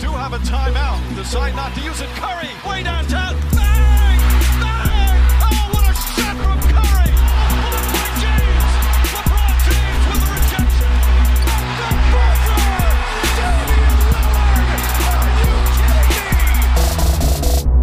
do have a timeout. Decide not to use it. Curry, way downtown. Bang! Bang! Oh, what a shot from Curry! Blocked by James. LeBron James with the rejection. The buzzer! Damian Lillard! Are you kidding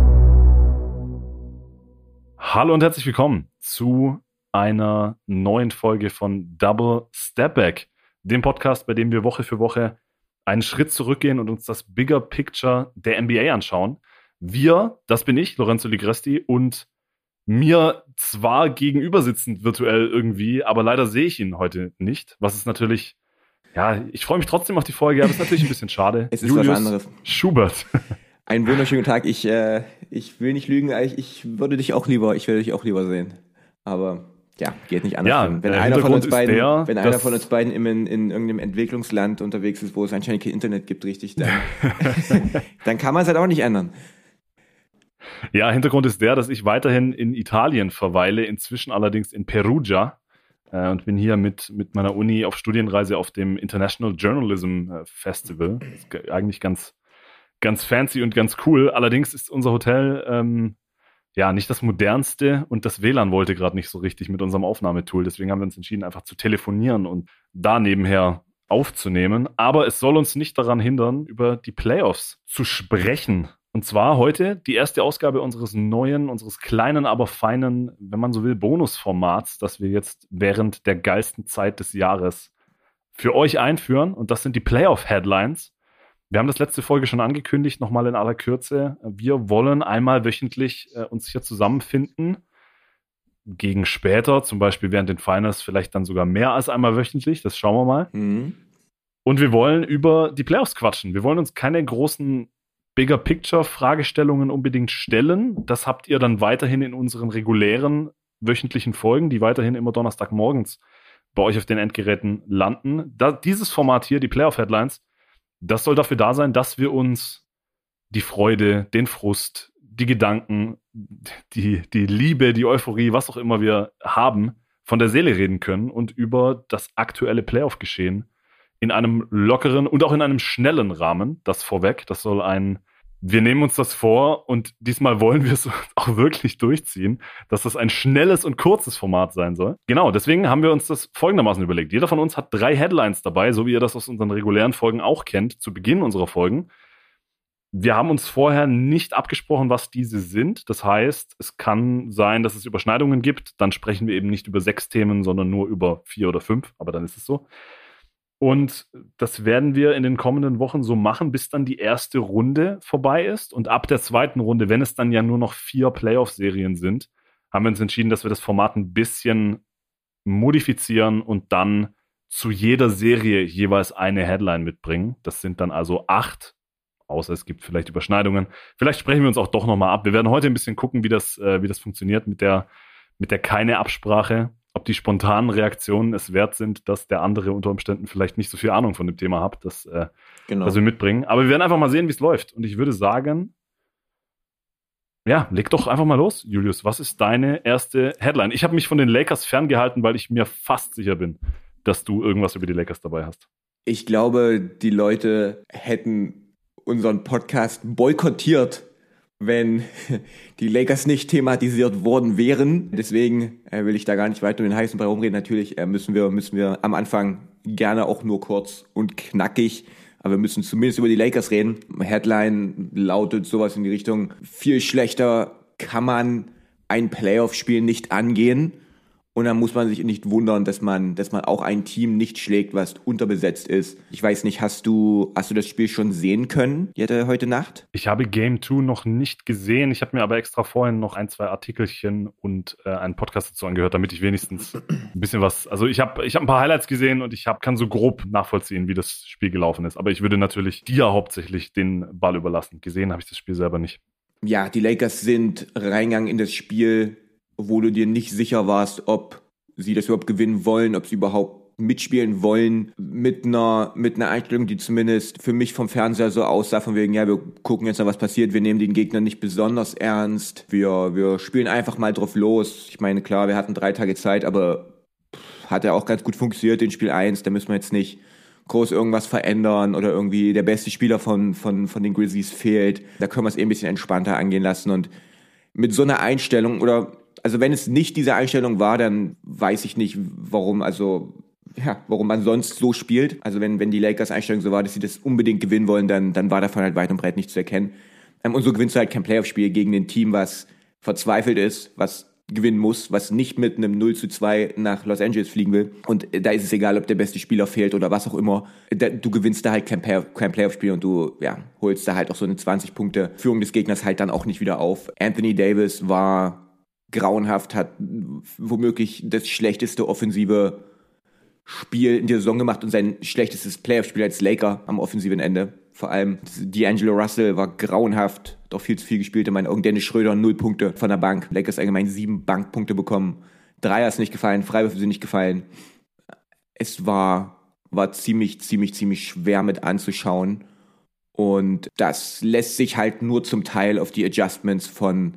me? Hallo und herzlich willkommen zu einer neuen Folge von Double Step Back, dem Podcast, bei dem wir Woche für Woche einen Schritt zurückgehen und uns das Bigger Picture der NBA anschauen. Wir, das bin ich, Lorenzo Ligresti, und mir zwar gegenüber sitzend virtuell irgendwie, aber leider sehe ich ihn heute nicht, was ist natürlich, ja, ich freue mich trotzdem auf die Folge, aber es ist natürlich ein bisschen schade. Es ist Julius was anderes. Schubert. Einen wunderschönen Tag. Ich will nicht lügen, ich würde dich auch lieber sehen. Aber ja, geht nicht anders. Ja, wenn einer von uns beiden in irgendeinem Entwicklungsland unterwegs ist, wo es anscheinend kein Internet gibt, richtig, dann kann man es halt auch nicht ändern. Ja, Hintergrund ist der, dass ich weiterhin in Italien verweile, inzwischen allerdings in Perugia, und bin hier mit meiner Uni auf Studienreise auf dem International Journalism Festival. Das ist eigentlich ganz fancy und ganz cool. Allerdings ist unser Hotel nicht das modernste und das WLAN wollte gerade nicht so richtig mit unserem Aufnahmetool. Deswegen haben wir uns entschieden, einfach zu telefonieren und da nebenher aufzunehmen. Aber es soll uns nicht daran hindern, über die Playoffs zu sprechen. Und zwar heute die erste Ausgabe unseres kleinen, aber feinen, wenn man so will, Bonusformats, das wir jetzt während der geilsten Zeit des Jahres für euch einführen. Und das sind die Playoff-Headlines. Wir haben das letzte Folge schon angekündigt, nochmal in aller Kürze. Wir wollen einmal wöchentlich uns hier zusammenfinden. Gegen später, zum Beispiel während den Finals, vielleicht dann sogar mehr als einmal wöchentlich. Das schauen wir mal. Mhm. Und wir wollen über die Playoffs quatschen. Wir wollen uns keine großen Bigger-Picture-Fragestellungen unbedingt stellen. Das habt ihr dann weiterhin in unseren regulären wöchentlichen Folgen, die weiterhin immer Donnerstagmorgens bei euch auf den Endgeräten landen. Dieses Format hier, die Playoff-Headlines, das soll dafür da sein, dass wir uns die Freude, den Frust, die Gedanken, die Liebe, die Euphorie, was auch immer wir haben, von der Seele reden können und über das aktuelle Playoff-Geschehen in einem lockeren und auch in einem schnellen Rahmen, das vorweg, wir nehmen uns das vor und diesmal wollen wir es auch wirklich durchziehen, dass das ein schnelles und kurzes Format sein soll. Genau, deswegen haben wir uns das folgendermaßen überlegt. Jeder von uns hat 3 Headlines dabei, so wie ihr das aus unseren regulären Folgen auch kennt, zu Beginn unserer Folgen. Wir haben uns vorher nicht abgesprochen, was diese sind. Das heißt, es kann sein, dass es Überschneidungen gibt. Dann sprechen wir eben nicht über 6 Themen, sondern nur über 4 oder 5. Aber dann ist es so. Und das werden wir in den kommenden Wochen so machen, bis dann die erste Runde vorbei ist. Und ab der zweiten Runde, wenn es dann ja nur noch 4 Playoff-Serien sind, haben wir uns entschieden, dass wir das Format ein bisschen modifizieren und dann zu jeder Serie jeweils eine Headline mitbringen. Das sind dann also 8, außer es gibt vielleicht Überschneidungen. Vielleicht sprechen wir uns auch doch nochmal ab. Wir werden heute ein bisschen gucken, wie das funktioniert mit der keine Absprache. Ob die spontanen Reaktionen es wert sind, dass der andere unter Umständen vielleicht nicht so viel Ahnung von dem Thema hat, dass wir mitbringen. Aber wir werden einfach mal sehen, wie es läuft. Und ich würde sagen, ja, leg doch einfach mal los, Julius. Was ist deine erste Headline? Ich habe mich von den Lakers ferngehalten, weil ich mir fast sicher bin, dass du irgendwas über die Lakers dabei hast. Ich glaube, die Leute hätten unseren Podcast boykottiert, wenn die Lakers nicht thematisiert worden wären. Deswegen will ich da gar nicht weiter um den heißen Brei rumreden. Natürlich müssen wir am Anfang gerne auch nur kurz und knackig, aber wir müssen zumindest über die Lakers reden. Headline lautet sowas in die Richtung: Viel schlechter kann man ein Playoff-Spiel nicht angehen. Und dann muss man sich nicht wundern, dass man auch ein Team nicht schlägt, was unterbesetzt ist. Ich weiß nicht, hast du das Spiel schon sehen können, heute Nacht? Ich habe Game 2 noch nicht gesehen. Ich habe mir aber extra vorhin noch 1, 2 Artikelchen und einen Podcast dazu angehört, damit ich wenigstens ein bisschen was... Also ich habe ein paar Highlights gesehen und kann so grob nachvollziehen, wie das Spiel gelaufen ist. Aber ich würde natürlich dir hauptsächlich den Ball überlassen. Gesehen habe ich das Spiel selber nicht. Ja, die Lakers sind reingegangen in das Spiel, wo du dir nicht sicher warst, ob sie das überhaupt gewinnen wollen, ob sie überhaupt mitspielen wollen, mit einer Einstellung, die zumindest für mich vom Fernseher so aussah, von wegen, ja, wir gucken jetzt mal, was passiert, wir nehmen den Gegner nicht besonders ernst, wir spielen einfach mal drauf los. Ich meine, klar, wir hatten 3 Tage Zeit, aber hat ja auch ganz gut funktioniert in Spiel 1, da müssen wir jetzt nicht groß irgendwas verändern oder irgendwie der beste Spieler von den Grizzlies fehlt. Da können wir es ein bisschen entspannter angehen lassen. Und mit so einer Einstellung also wenn es nicht diese Einstellung war, dann weiß ich nicht, warum man sonst so spielt. Also wenn die Lakers Einstellung so war, dass sie das unbedingt gewinnen wollen, dann war davon halt weit und breit nicht zu erkennen. Und so gewinnst du halt kein Playoff-Spiel gegen ein Team, was verzweifelt ist, was gewinnen muss, was nicht mit einem 0-2 nach Los Angeles fliegen will. Und da ist es egal, ob der beste Spieler fehlt oder was auch immer. Du gewinnst da halt kein Playoff-Spiel und du holst da halt auch so eine 20-Punkte-Führung des Gegners halt dann auch nicht wieder auf. Anthony Davis war grauenhaft, hat womöglich das schlechteste offensive Spiel in der Saison gemacht und sein schlechtestes Playoff-Spiel als Laker am offensiven Ende. Vor allem D'Angelo Russell war grauenhaft, hat auch viel zu viel gespielt in meinen Augen. Dennis Schröder 0 Punkte von der Bank. Lakers allgemein 7 Bankpunkte bekommen. Dreier ist nicht gefallen, Freiwürfe sind nicht gefallen. Es war ziemlich schwer mit anzuschauen. Und das lässt sich halt nur zum Teil auf die Adjustments vom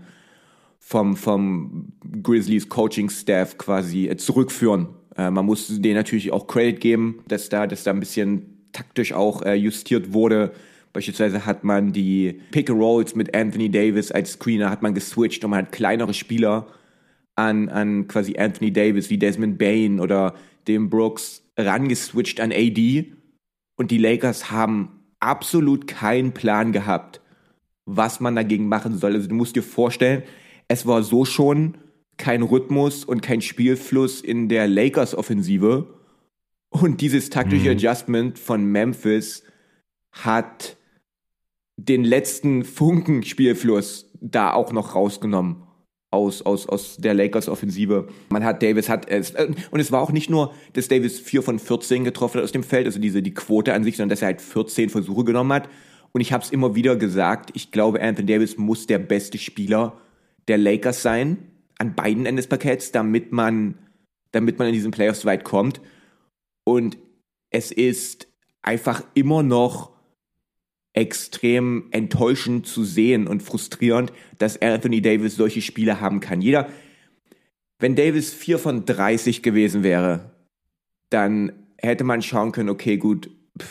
Grizzlies Coaching-Staff quasi zurückführen. Man muss denen natürlich auch Credit geben, dass da ein bisschen taktisch auch justiert wurde. Beispielsweise hat man die Pick-and-Rolls mit Anthony Davis als Screener hat man geswitcht und man hat kleinere Spieler an quasi Anthony Davis wie Desmond Bane oder dem Brooks rangeswitcht an AD. Und die Lakers haben absolut keinen Plan gehabt, was man dagegen machen soll. Also du musst dir vorstellen, es war so schon kein Rhythmus und kein Spielfluss in der Lakers-Offensive. Und dieses taktische Adjustment von Memphis hat den letzten Funken Spielfluss da auch noch rausgenommen aus der Lakers-Offensive. Und es war auch nicht nur, dass Davis 4 von 14 getroffen hat aus dem Feld, also die Quote an sich, sondern dass er halt 14 Versuche genommen hat. Und ich habe es immer wieder gesagt, ich glaube, Anthony Davis muss der beste Spieler der Lakers sein, an beiden Enden des Parketts, damit man in diesen Playoffs weit kommt. Und es ist einfach immer noch extrem enttäuschend zu sehen und frustrierend, dass Anthony Davis solche Spiele haben kann. Wenn Davis 4 von 30 gewesen wäre, dann hätte man schauen können, okay, gut,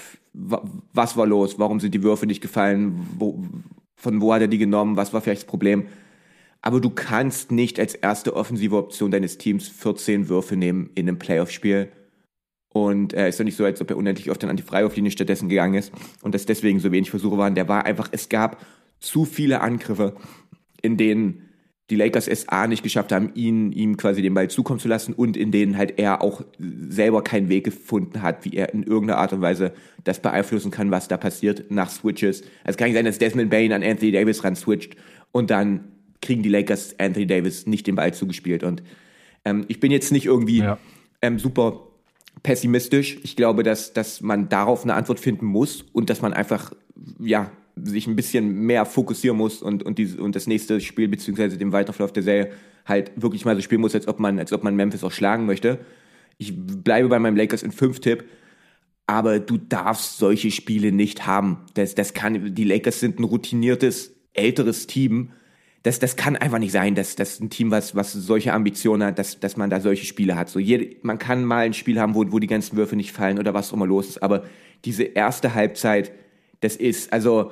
was war los? Warum sind die Würfe nicht gefallen? Von wo hat er die genommen? Was war vielleicht das Problem? Aber du kannst nicht als erste offensive Option deines Teams 14 Würfe nehmen in einem Playoff-Spiel. Und ist doch nicht so, als ob er unendlich oft dann an die Freiwurflinie stattdessen gegangen ist. Und dass deswegen so wenig Versuche waren. Es gab zu viele Angriffe, in denen die Lakers es nicht geschafft haben, ihm quasi den Ball zukommen zu lassen und in denen halt er auch selber keinen Weg gefunden hat, wie er in irgendeiner Art und Weise das beeinflussen kann, was da passiert nach Switches. Also es kann nicht sein, dass Desmond Bane an Anthony Davis ran switcht und dann kriegen die Lakers Anthony Davis nicht den Ball zugespielt. Und ich bin jetzt nicht irgendwie super pessimistisch. Ich glaube, dass man darauf eine Antwort finden muss und dass man einfach sich ein bisschen mehr fokussieren muss und das nächste Spiel beziehungsweise den Weiterverlauf der Serie halt wirklich mal so spielen muss, als ob man Memphis auch schlagen möchte. Ich bleibe bei meinem Lakers in 5-Tipp, aber du darfst solche Spiele nicht haben. Die Lakers sind ein routiniertes, älteres Team. Das kann einfach nicht sein, dass ein Team, was solche Ambitionen hat, dass man da solche Spiele hat. Man kann mal ein Spiel haben, wo die ganzen Würfe nicht fallen oder was auch immer los ist, aber diese erste Halbzeit, das ist, also,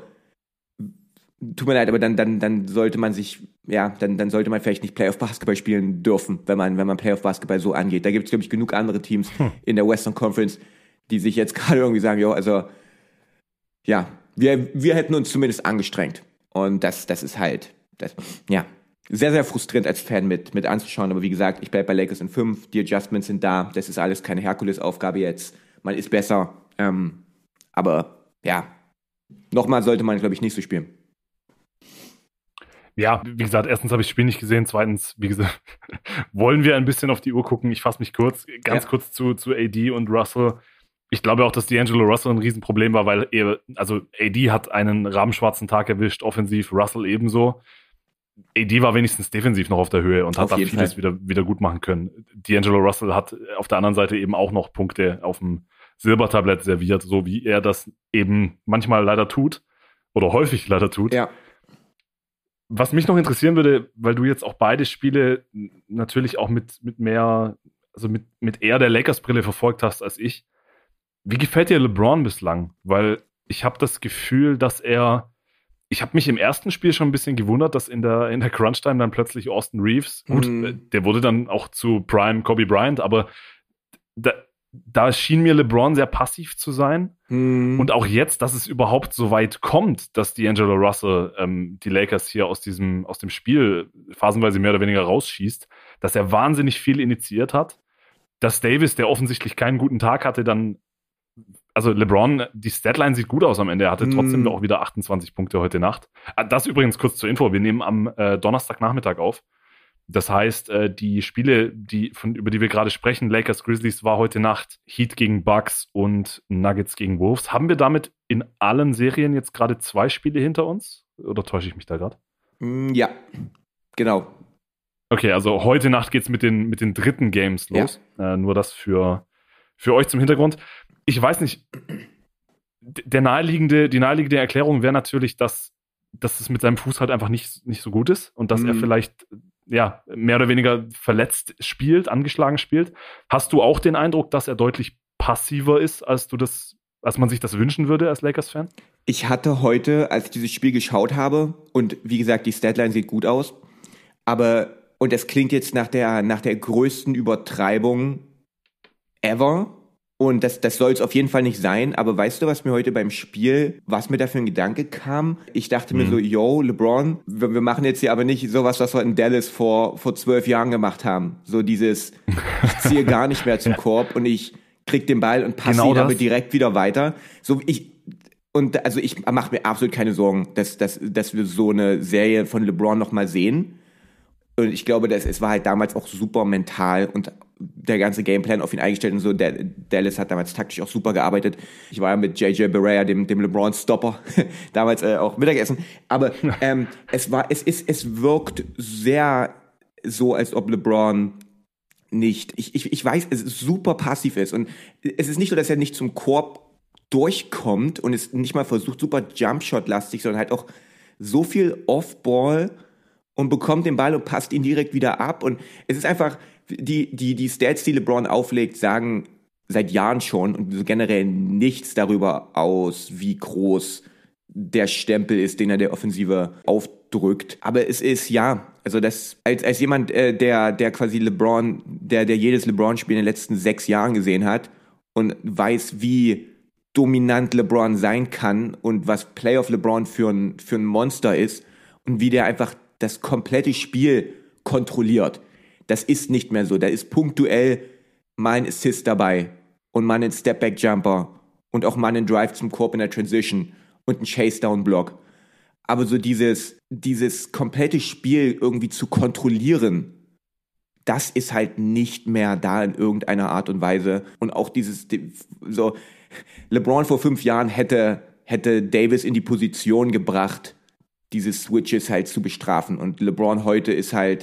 tut mir leid, aber dann sollte man dann sollte man vielleicht nicht Playoff-Basketball spielen dürfen, wenn man Playoff-Basketball so angeht. Da gibt es, glaube ich, genug andere Teams in der Western Conference, die sich jetzt gerade irgendwie sagen, wir hätten uns zumindest angestrengt. Und das ist halt, sehr, sehr frustrierend als Fan mit anzuschauen. Aber wie gesagt, ich bleibe bei Lakers in 5. Die Adjustments sind da. Das ist alles keine Herkulesaufgabe jetzt. Man ist besser. Aber nochmal sollte man, glaube ich, nicht so spielen. Ja, wie gesagt, erstens habe ich das Spiel nicht gesehen. Zweitens, wie gesagt, wollen wir ein bisschen auf die Uhr gucken. Ich fasse mich kurz kurz zu AD und Russell. Ich glaube auch, dass D'Angelo Russell ein Riesenproblem war, weil AD hat einen rabenschwarzen Tag erwischt, offensiv, Russell ebenso. AD war wenigstens defensiv noch auf der Höhe und hat da vieles wieder gut machen können. D'Angelo Russell hat auf der anderen Seite eben auch noch Punkte auf dem Silbertablett serviert, so wie er das eben manchmal leider tut oder häufig leider tut. Ja. Was mich noch interessieren würde, weil du jetzt auch beide Spiele natürlich auch mit eher der Lakers-Brille verfolgt hast als ich. Wie gefällt dir LeBron bislang? Weil ich habe das Gefühl, ich habe mich im ersten Spiel schon ein bisschen gewundert, dass in der Crunch-Time dann plötzlich Austin Reeves, der wurde dann auch zu Prime Kobe Bryant, aber da schien mir LeBron sehr passiv zu sein. Und auch jetzt, dass es überhaupt so weit kommt, dass D'Angelo Russell die Lakers hier aus dem Spiel phasenweise mehr oder weniger rausschießt, dass er wahnsinnig viel initiiert hat, dass Davis, der offensichtlich keinen guten Tag hatte, also LeBron, die Statline sieht gut aus am Ende. Er hatte trotzdem auch wieder 28 Punkte heute Nacht. Das übrigens kurz zur Info. Wir nehmen am Donnerstagnachmittag auf. Das heißt, die Spiele, über die wir gerade sprechen, Lakers, Grizzlies, war heute Nacht Heat gegen Bucks und Nuggets gegen Wolves. Haben wir damit in allen Serien jetzt gerade 2 Spiele hinter uns? Oder täusche ich mich da gerade? Ja, genau. Okay, also heute Nacht geht's mit den dritten Games los. Ja. Nur das für euch zum Hintergrund. Ich weiß nicht, die naheliegende Erklärung wäre natürlich, dass es mit seinem Fuß halt einfach nicht so gut ist und dass er vielleicht mehr oder weniger verletzt spielt, angeschlagen spielt. Hast du auch den Eindruck, dass er deutlich passiver ist, als man sich das wünschen würde als Lakers-Fan? Ich hatte heute, als ich dieses Spiel geschaut habe, und wie gesagt, die Statline sieht gut aus, und es klingt jetzt nach der größten Übertreibung ever, und das soll es auf jeden Fall nicht sein, aber weißt du, was mir heute beim Spiel, was mir da für ein Gedanke kam? Ich dachte mir so, LeBron, wir machen jetzt hier aber nicht sowas, was wir in Dallas vor 12 Jahren gemacht haben. So dieses, ich ziehe gar nicht mehr zum Korb und ich krieg den Ball und passe ihn aber direkt wieder weiter. Ich mache mir absolut keine Sorgen, dass wir so eine Serie von LeBron nochmal sehen. Und ich glaube, es war halt damals auch super mental und der ganze Gameplan auf ihn eingestellt und so. Dallas hat damals taktisch auch super gearbeitet. Ich war ja mit JJ Barea, dem LeBron-Stopper, damals auch Mittagessen. Aber es wirkt sehr so, als ob LeBron nicht, ich weiß, es ist super passiv ist. Und es ist nicht so, dass er nicht zum Korb durchkommt und es nicht mal versucht, super Jumpshot-lastig, sondern halt auch so viel Off-Ball und bekommt den Ball und passt ihn direkt wieder ab. Und es ist einfach, die Stats, die LeBron auflegt, sagen seit Jahren schon und so generell nichts darüber aus, wie groß der Stempel ist, den er der Offensive aufdrückt. Aber es ist, also das, als jemand, der quasi LeBron, der jedes LeBron-Spiel in den letzten 6 Jahren gesehen hat und weiß, wie dominant LeBron sein kann und was Playoff LeBron für ein Monster ist und wie der einfach das komplette Spiel kontrolliert. Das ist nicht mehr so. Da ist punktuell mal ein Assist dabei und mal ein Step-Back-Jumper und auch mal ein Drive zum Korb in der Transition und ein Chase-Down-Block. Aber so dieses komplette Spiel irgendwie zu kontrollieren, das ist halt nicht mehr da in irgendeiner Art und Weise. Und auch so LeBron vor 5 Jahren hätte Davis in die Position gebracht, diese Switches halt zu bestrafen. Und LeBron heute ist halt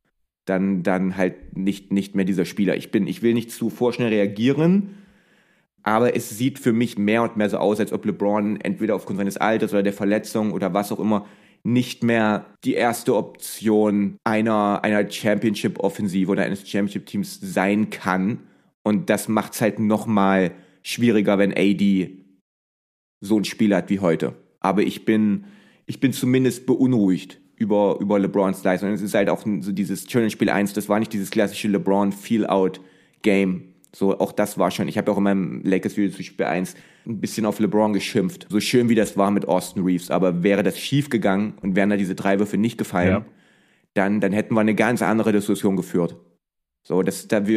dann halt nicht mehr dieser Spieler. Ich will nicht zu vorschnell reagieren, aber es sieht für mich mehr und mehr so aus, als ob LeBron entweder aufgrund seines Alters oder der Verletzung oder was auch immer nicht mehr die erste Option einer Championship-Offensive oder eines Championship-Teams sein kann. Und das macht es halt noch mal schwieriger, wenn AD so ein Spiel hat wie heute. Aber ich bin zumindest beunruhigt über LeBrons Leistung. Es ist halt auch so dieses Challenge Spiel 1, das war nicht dieses klassische LeBron Feel-Out-Game. So, auch das war schon, ich habe auch in meinem Lakers-Video zu Spiel 1 ein bisschen auf LeBron geschimpft. So schön wie das war mit Austin Reeves. Aber wäre das schief gegangen und wären da diese 3 Würfe nicht gefallen, dann hätten wir eine ganz andere Diskussion geführt. So,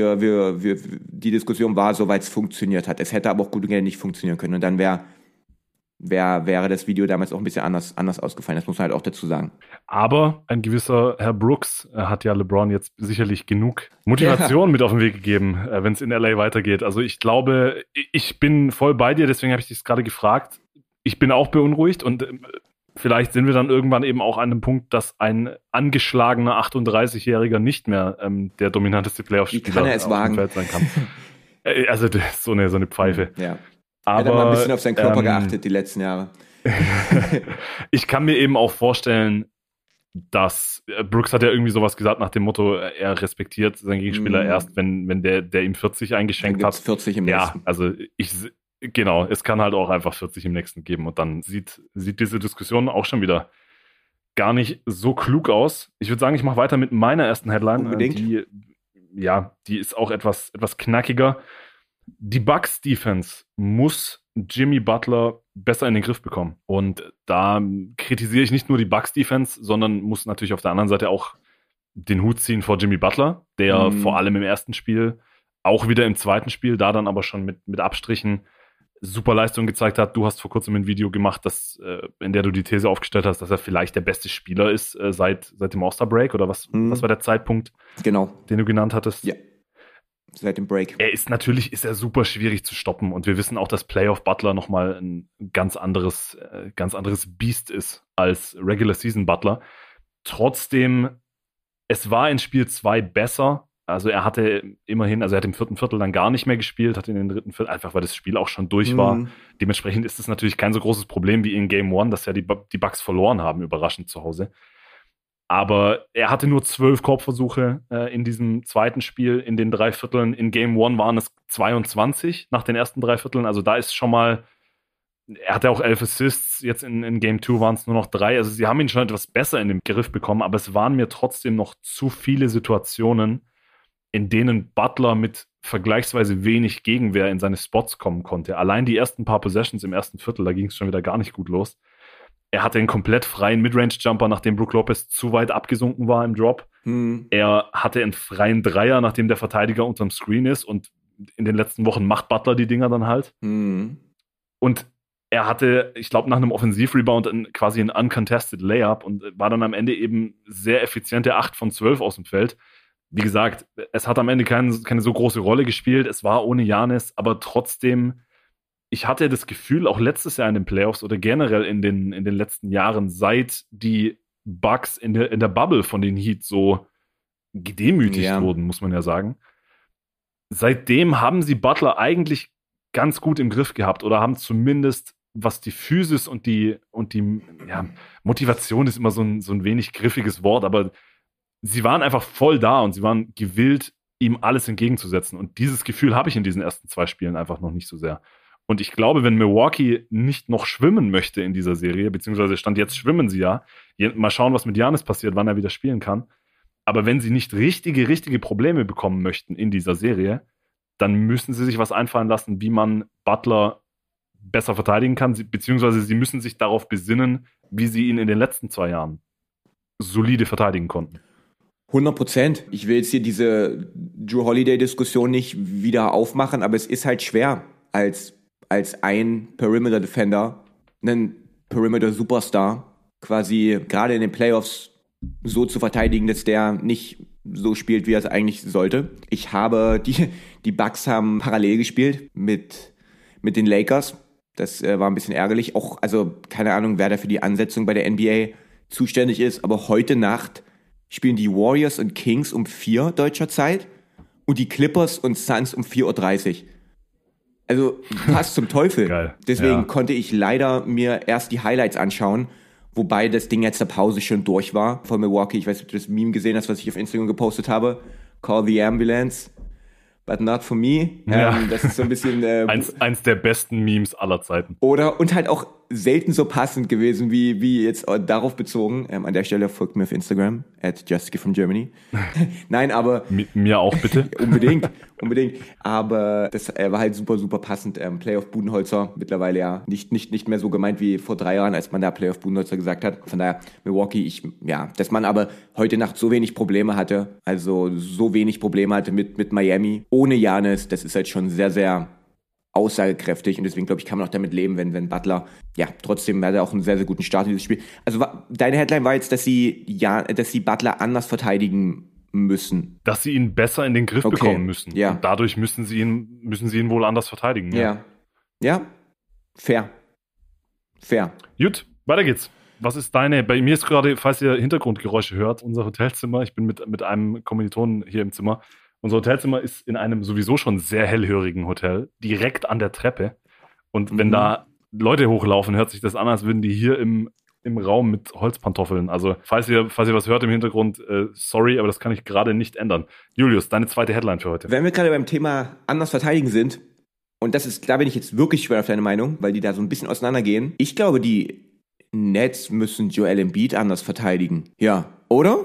die Diskussion war, soweit es funktioniert hat. Es hätte aber auch gut und gerne nicht funktionieren können. Und dann wäre das Video damals auch ein bisschen anders ausgefallen. Das muss man halt auch dazu sagen. Aber ein gewisser Herr Brooks hat ja LeBron jetzt sicherlich genug Motivation mit auf den Weg gegeben, wenn es in LA weitergeht. Also ich glaube, ich bin voll bei dir, deswegen habe ich dich gerade gefragt. Ich bin auch beunruhigt und vielleicht sind wir dann irgendwann eben auch an dem Punkt, dass ein angeschlagener 38-Jähriger nicht mehr der dominanteste Playoff-Spieler auf dem Feld sein kann. Also das ist so eine Pfeife. Ja. Aber, er hat mal ein bisschen auf seinen Körper geachtet die letzten Jahre. Ich kann mir eben auch vorstellen, dass Brooks hat ja irgendwie sowas gesagt nach dem Motto, er respektiert seinen Gegenspieler erst, wenn der ihm 40 eingeschenkt hat. 40 im nächsten. Ja, also Genau, es kann halt auch einfach 40 im nächsten geben und dann sieht diese Diskussion auch schon wieder gar nicht so klug aus. Ich würde sagen, ich mache weiter mit meiner ersten Headline. Unbedingt. Die ist auch etwas knackiger. Die Bucks-Defense muss Jimmy Butler besser in den Griff bekommen. Und da kritisiere ich nicht nur die Bucks-Defense, sondern muss natürlich auf der anderen Seite auch den Hut ziehen vor Jimmy Butler, der vor allem im ersten Spiel, auch wieder im zweiten Spiel, da dann aber schon mit Abstrichen super Leistung gezeigt hat. Du hast vor kurzem ein Video gemacht, in der du die These aufgestellt hast, dass er vielleicht der beste Spieler ist seit dem All-Star-Break, oder was war der Zeitpunkt, Genau. den du genannt hattest? Ja, seit dem Break. Er ist super schwierig zu stoppen und wir wissen auch, dass Playoff Butler nochmal ein ganz anderes Biest ist als Regular Season Butler. Trotzdem, es war in Spiel 2 besser. Also er hat im vierten Viertel dann gar nicht mehr gespielt, hat in den dritten Viertel, einfach weil das Spiel auch schon durch war. Dementsprechend ist es natürlich kein so großes Problem wie in Game 1, dass ja die Bucks verloren haben, überraschend zu Hause. Aber er hatte nur 12 Korbversuche in diesem zweiten Spiel, in den 3 Vierteln. In Game 1 waren es 22 nach den ersten 3 Vierteln. Also da ist schon mal, er hatte auch 11 Assists, jetzt in Game 2 waren es nur noch 3. Also sie haben ihn schon etwas besser in den Griff bekommen, aber es waren mir trotzdem noch zu viele Situationen, in denen Butler mit vergleichsweise wenig Gegenwehr in seine Spots kommen konnte. Allein die ersten paar Possessions im ersten Viertel, da ging es schon wieder gar nicht gut los. Er hatte einen komplett freien Midrange-Jumper, nachdem Brook Lopez zu weit abgesunken war im Drop. Er hatte einen freien Dreier, nachdem der Verteidiger unterm Screen ist, und in den letzten Wochen macht Butler die Dinger dann halt. Und er hatte, ich glaube, nach einem Offensivrebound quasi ein uncontested Layup und war dann am Ende eben sehr effiziente 8 von 12 aus dem Feld. Wie gesagt, es hat am Ende keine so große Rolle gespielt. Es war ohne Giannis, aber trotzdem, ich hatte das Gefühl, auch letztes Jahr in den Playoffs oder generell in den letzten Jahren, seit die Bucks in der Bubble von den Heat so gedemütigt wurden, muss man ja sagen. Seitdem haben sie Butler eigentlich ganz gut im Griff gehabt oder haben zumindest, was die Physis und die Motivation ist immer so ein wenig griffiges Wort, aber sie waren einfach voll da und sie waren gewillt, ihm alles entgegenzusetzen. Und dieses Gefühl habe ich in diesen ersten 2 Spielen einfach noch nicht so sehr. Und ich glaube, wenn Milwaukee nicht noch schwimmen möchte in dieser Serie, beziehungsweise Stand jetzt schwimmen sie ja, mal schauen, was mit Giannis passiert, wann er wieder spielen kann. Aber wenn sie nicht richtige Probleme bekommen möchten in dieser Serie, dann müssen sie sich was einfallen lassen, wie man Butler besser verteidigen kann, beziehungsweise sie müssen sich darauf besinnen, wie sie ihn in den letzten 2 Jahren solide verteidigen konnten. 100%. Ich will jetzt hier diese Jrue Holiday-Diskussion nicht wieder aufmachen, aber es ist halt schwer, als ein Perimeter-Defender, einen Perimeter-Superstar, quasi gerade in den Playoffs so zu verteidigen, dass der nicht so spielt, wie er es eigentlich sollte. Die Bucks haben parallel gespielt mit den Lakers. Das war ein bisschen ärgerlich. Auch, also keine Ahnung, wer da für die Ansetzung bei der NBA zuständig ist, aber heute Nacht spielen die Warriors und Kings um 4 deutscher Zeit und die Clippers und Suns um 4:30 Uhr. Also was zum Teufel. Geil. Deswegen konnte ich leider mir erst die Highlights anschauen, wobei das Ding jetzt der Pause schon durch war von Milwaukee. Ich weiß nicht, ob du das Meme gesehen hast, was ich auf Instagram gepostet habe. Call the ambulance, but not for me. Ja. Das ist so ein bisschen eins der besten Memes aller Zeiten. und halt auch selten so passend gewesen wie jetzt darauf bezogen. An der Stelle folgt mir auf Instagram @justkidfromgermany. Nein, aber mir auch bitte. unbedingt. Aber das war halt super passend. Playoff Budenholzer mittlerweile ja nicht mehr so gemeint wie vor 3 Jahren, als man da Playoff Budenholzer gesagt hat. Von daher Milwaukee, dass man aber heute Nacht so wenig Probleme hatte, mit Miami ohne Giannis, das ist halt schon sehr, sehr aussagekräftig und deswegen glaube ich, kann man auch damit leben, wenn Butler, trotzdem hat er auch einen sehr, sehr guten Start in dieses Spiel. Also deine Headline war jetzt, dass sie Butler anders verteidigen müssen. Dass sie ihn besser in den Griff bekommen müssen. Ja. Und dadurch müssen sie ihn wohl anders verteidigen. Ja. Fair. Gut, weiter geht's. Was ist bei mir ist gerade, falls ihr Hintergrundgeräusche hört, unser Hotelzimmer. Ich bin mit einem Kommilitonen hier im Zimmer. Unser Hotelzimmer ist in einem sowieso schon sehr hellhörigen Hotel, direkt an der Treppe. Und wenn da Leute hochlaufen, hört sich das an, als würden die hier im Raum mit Holzpantoffeln. Also, falls ihr was hört im Hintergrund, sorry, aber das kann ich gerade nicht ändern. Julius, deine zweite Headline für heute. Wenn wir gerade beim Thema anders verteidigen sind, und da bin ich jetzt wirklich schwer auf deine Meinung, weil die da so ein bisschen auseinandergehen. Ich glaube, die Nets müssen Joel Embiid anders verteidigen. Ja, oder?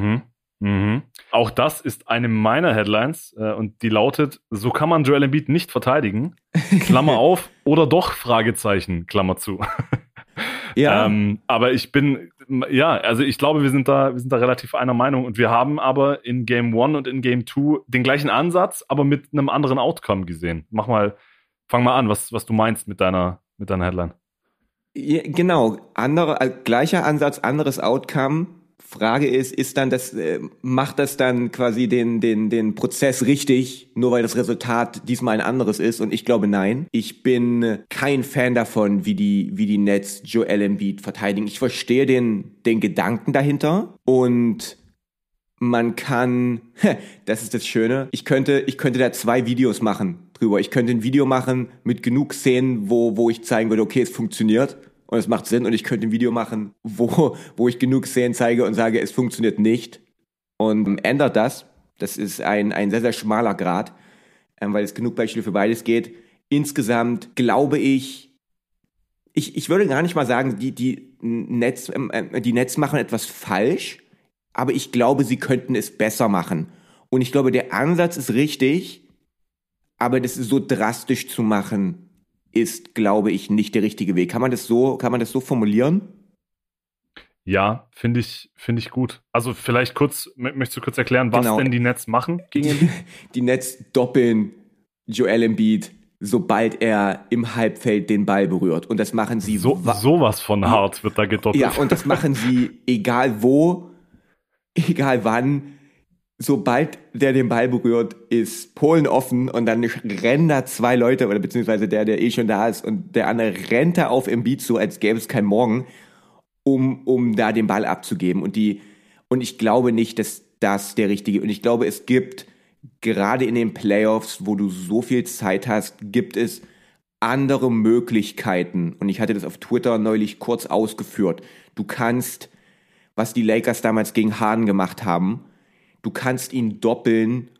Auch das ist eine meiner Headlines und die lautet, so kann man Joel Embiid nicht verteidigen, Klammer auf, oder doch, Fragezeichen, Klammer zu. Ja. Aber ich glaube, wir sind da relativ einer Meinung und wir haben aber in Game 1 und in Game 2 den gleichen Ansatz, aber mit einem anderen Outcome gesehen. Fang mal an, was du meinst mit deiner Headline. Ja, genau, gleicher Ansatz, anderes Outcome. Frage ist dann, macht das dann quasi den Prozess richtig, nur weil das Resultat diesmal ein anderes ist? Und ich glaube, nein. Ich bin kein Fan davon, wie die Nets Joel Embiid verteidigen. Ich verstehe den Gedanken dahinter und man kann, das ist das Schöne, ich könnte da 2 Videos machen drüber. Ich könnte ein Video machen mit genug Szenen, wo ich zeigen würde, okay, es funktioniert. Und es macht Sinn und ich könnte ein Video machen, wo ich genug Szenen zeige und sage, es funktioniert nicht. Und ändert das. Das ist ein sehr, sehr schmaler Grad, weil es genug Beispiele für beides geht. Insgesamt glaube ich würde gar nicht mal sagen, die Nets machen etwas falsch, aber ich glaube, sie könnten es besser machen. Und ich glaube, der Ansatz ist richtig, aber das so drastisch zu machen, ist, glaube ich, nicht der richtige Weg. Kann man das so formulieren? Ja, finde ich gut. Also vielleicht möchtest du kurz erklären, was denn die Nets machen gegen Embiid? Die Nets doppeln Joel Embiid, sobald er im Halbfeld den Ball berührt. Und das machen sie sowas von hart wird da gedoppelt. Ja, und das machen sie egal wo, egal wann. Sobald der den Ball berührt, ist Polen offen und dann rennen da 2 Leute, oder beziehungsweise der schon da ist, und der andere rennt da auf Embiid zu, als gäbe es keinen Morgen, um da den Ball abzugeben. Und ich glaube nicht, dass das der richtige, und ich glaube, es gibt, gerade in den Playoffs, wo du so viel Zeit hast, gibt es andere Möglichkeiten. Und ich hatte das auf Twitter neulich kurz ausgeführt. Du kannst, was die Lakers damals gegen Harden gemacht haben, du kannst ihn doppeln,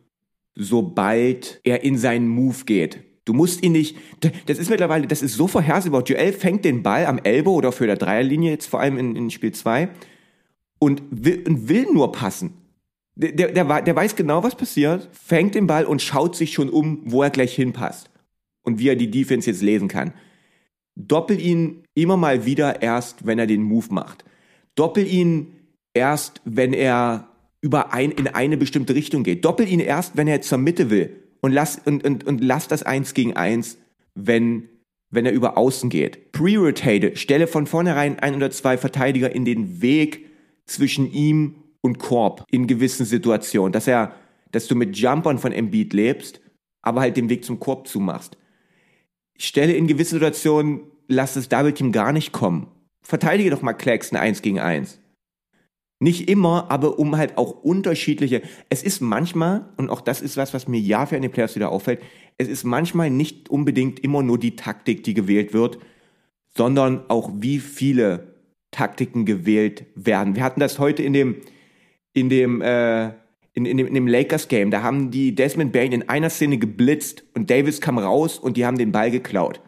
sobald er in seinen Move geht. Du musst ihn nicht, das ist so vorhersehbar. Joel fängt den Ball am Elbow oder für der Dreierlinie, jetzt vor allem in Spiel 2, und will nur passen. Der weiß genau, was passiert, fängt den Ball und schaut sich schon um, wo er gleich hinpasst. Und wie er die Defense jetzt lesen kann. Doppel ihn immer mal wieder erst, wenn er den Move macht. Doppel ihn erst, wenn er in eine bestimmte Richtung geht. Doppel ihn erst, wenn er zur Mitte will. Und lass das 1 gegen 1, wenn er über außen geht. Pre-rotate, stelle von vornherein 1 oder 2 Verteidiger in den Weg zwischen ihm und Korb in gewissen Situationen. Dass du mit Jumpern von Embiid lebst, aber halt den Weg zum Korb zumachst. Stelle in gewissen Situationen, lass das Double Team gar nicht kommen. Verteidige doch mal Claxton 1 gegen 1. Nicht immer, aber um halt auch unterschiedliche, es ist manchmal, und auch das ist was mir Jahr für in den Playoffs wieder auffällt, es ist manchmal nicht unbedingt immer nur die Taktik, die gewählt wird, sondern auch wie viele Taktiken gewählt werden. Wir hatten das heute in dem Lakers-Game, da haben die Desmond Bane in einer Szene geblitzt und Davis kam raus und die haben den Ball geklaut.